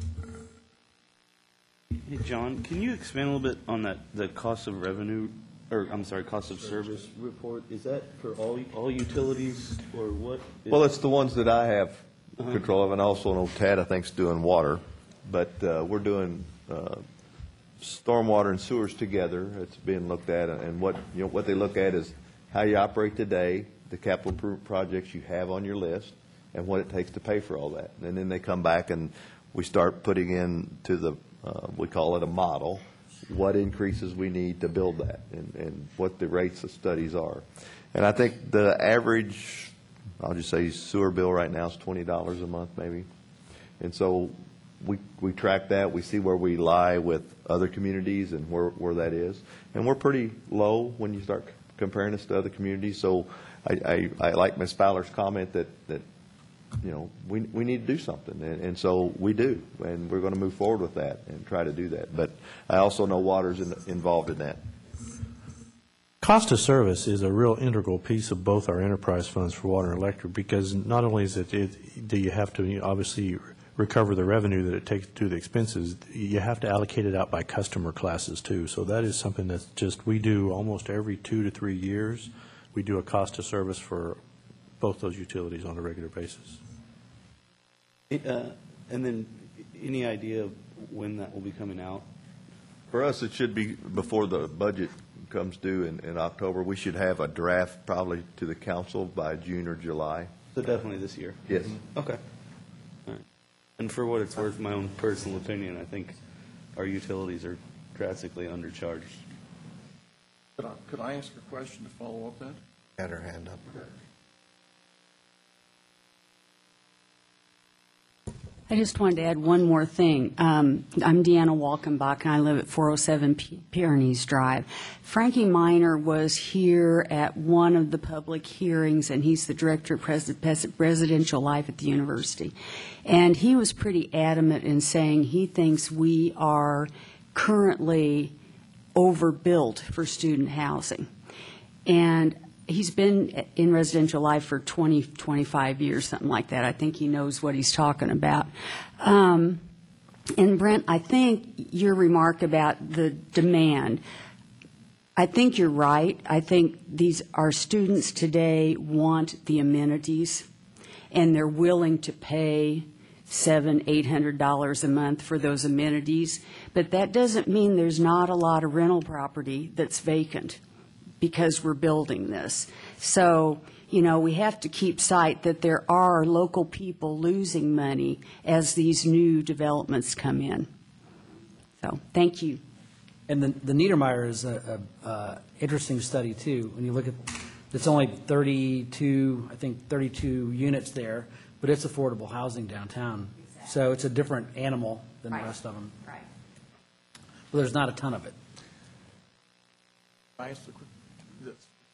Hey, John, can you expand a little bit on the cost of revenue, or I'm sorry, cost of service report? Is that for all utilities, or what? Well, it's the ones that I have control of, and also know Tad, I think, is doing water. But we're doing stormwater and sewers together. It's being looked at, and what they look at is how you operate today, the capital improvement projects you have on your list, and what it takes to pay for all that. And then they come back and we start putting into the, we call it a model, what increases we need to build that and what the rates of studies are. And I think the average, I'll just say sewer bill right now is $20 a month maybe. And so we track that. We see where we lie with other communities and where that is. And we're pretty low when you start comparing us to other communities. So I like Ms. Fowler's comment that we need to do something. And so we do. And we're going to move forward with that and try to do that. But I also know water's involved in that. Cost of service is a real integral piece of both our enterprise funds for water and electric, because not only is do you have to obviously recover the revenue that it takes to do the expenses, you have to allocate it out by customer classes too. So that is something that's just, we do almost every 2 to 3 years. We do a cost of service for both those utilities on a regular basis. And then any idea of when that will be coming out? For us, it should be before the budget comes due in October. We should have a draft probably to the council by June or July. So definitely this year? Yes. Okay. All right. And for what it's worth, my own personal opinion, I think our utilities are drastically undercharged. Could I ask a question to follow up that? Had her hand up. I just wanted to add one more thing. I'm Deanna Walkenbach, and I live at 407 Pyrenees Drive. Frankie Miner was here at one of the public hearings, and he's the director of residential life at the university. And he was pretty adamant in saying he thinks we are currently overbuilt for student housing. And he's been in residential life for 20, 25 years, something like that. I think he knows what he's talking about. And Brent, I think your remark about the demand, I think you're right. I think our students today want the amenities, and they're willing to pay $700-800 a month for those amenities. But that doesn't mean there's not a lot of rental property that's vacant because we're building this. So, you know, we have to keep sight that there are local people losing money as these new developments come in. So, thank you. And the Niedermeyer is a interesting study, too. When you look at, it's only 32 units there, but it's affordable housing downtown. Exactly. So it's a different animal than the rest of them. Right. Well, there's not a ton of it. I ask the quick, this.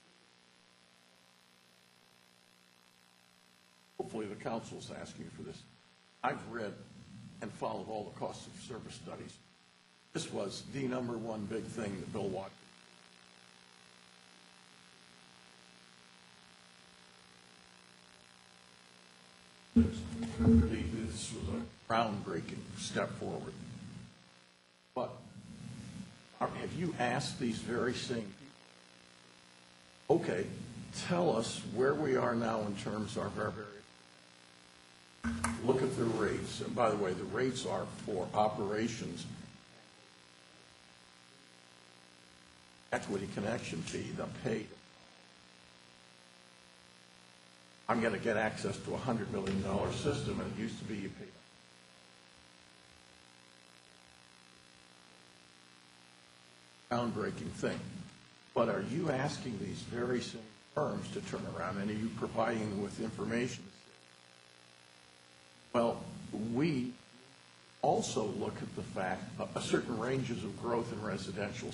Hopefully the council's asking for this. I've read and followed all the cost of service studies. This was the number one big thing that Bill Watkins. This was a groundbreaking step forward. But have you asked these very same people, okay, tell us where we are now in terms of our various. Look at the rates. And by the way, the rates are for operations. Equity connection fee, the paid. I'm going to get access to a $100 million system, and it used to be you paid. Groundbreaking thing. But are you asking these very same firms to turn around, and are you providing them with information? Well, we also look at the fact of certain ranges of growth in residential,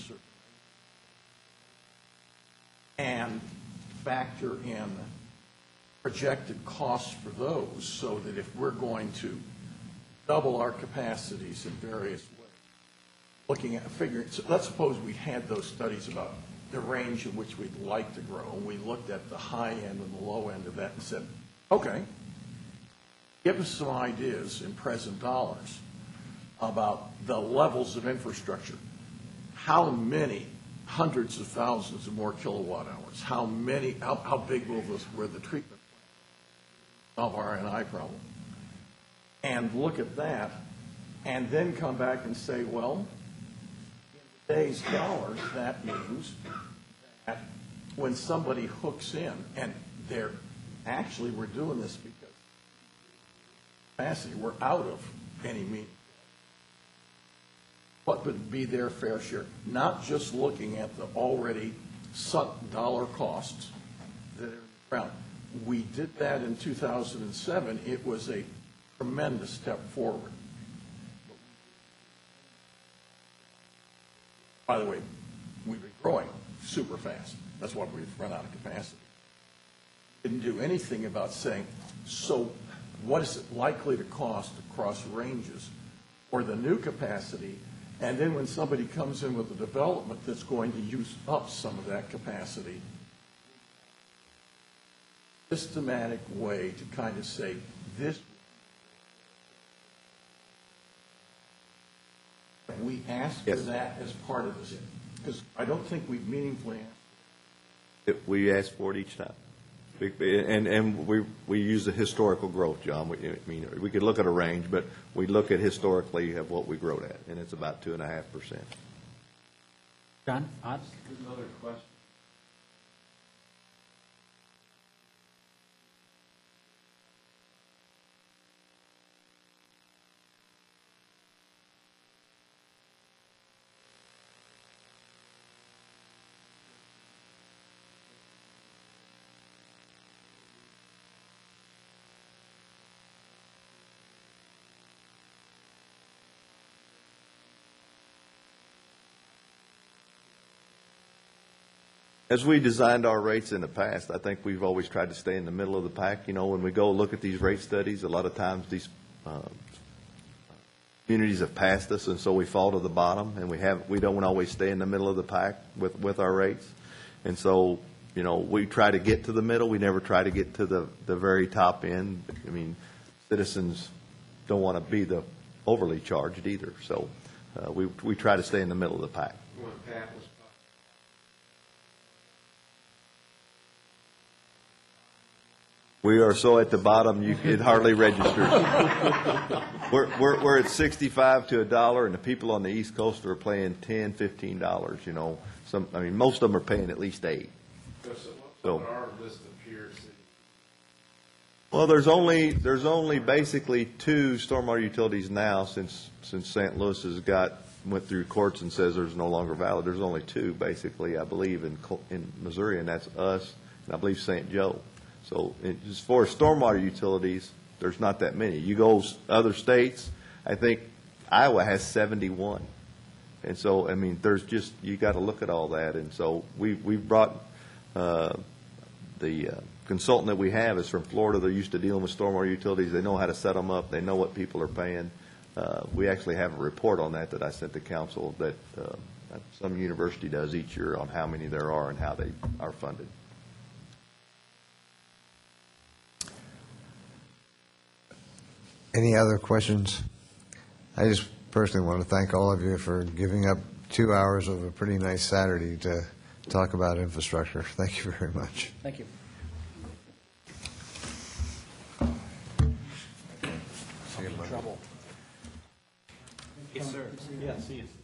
and factor in projected costs for those, so that if we're going to double our capacities in various ways, looking at figuring, so let's suppose we had those studies about the range in which we'd like to grow, and we looked at the high end and the low end of that and said, okay, give us some ideas in present dollars about the levels of infrastructure. How many hundreds of thousands of more kilowatt hours? How big will the treatment of our R&I problem? And look at that, and then come back and say, well, in today's dollars, that means that when somebody hooks in, and we're doing this because capacity, we're out of any meaning. What would be their fair share? Not just looking at the already sunk dollar costs that are around. We did that in 2007. It was a tremendous step forward. By the way, we've been growing super fast. That's why we've run out of capacity. Didn't do anything about saying, so what is it likely to cost across ranges or the new capacity? And then when somebody comes in with a development that's going to use up some of that capacity, systematic way to kind of say this. We ask for that as part of this, because I don't think we've meaningfully asked. We ask for it each time. And we use the historical growth, John. We could look at a range, but we look at historically of what we growed at, and it's about 2.5%. John, odds? There's another question. As we designed our rates in the past, I think we've always tried to stay in the middle of the pack. You know, when we go look at these rate studies, a lot of times these communities have passed us, and so we fall to the bottom, and we don't always stay in the middle of the pack with our rates. And so, you know, we try to get to the middle. We never try to get to the very top end. I mean, citizens don't want to be the overly charged either. So we try to stay in the middle of the pack. We are so at the bottom, it hardly registers. We're at 65 to $1, and the people on the East Coast are paying $10, $15, you know. Most of them are paying at least $8. So, well, there's only basically 2 stormwater utilities now since St. Louis went through courts and says there's no longer valid. There's only 2 basically, I believe, in Missouri, and that's us, and I believe St. Joe. So as far as stormwater utilities, there's not that many. You go other states, I think Iowa has 71. And so, there's just, you got to look at all that. And so we've brought the consultant that we have is from Florida. They're used to dealing with stormwater utilities. They know how to set them up. They know what people are paying. We actually have a report on that I sent to council that some university does each year on how many there are and how they are funded. Any other questions? I just personally want to thank all of you for giving up 2 hours of a pretty nice Saturday to talk about infrastructure. Thank you very much. Thank you. Trouble. Yes, sir. Yeah, see you.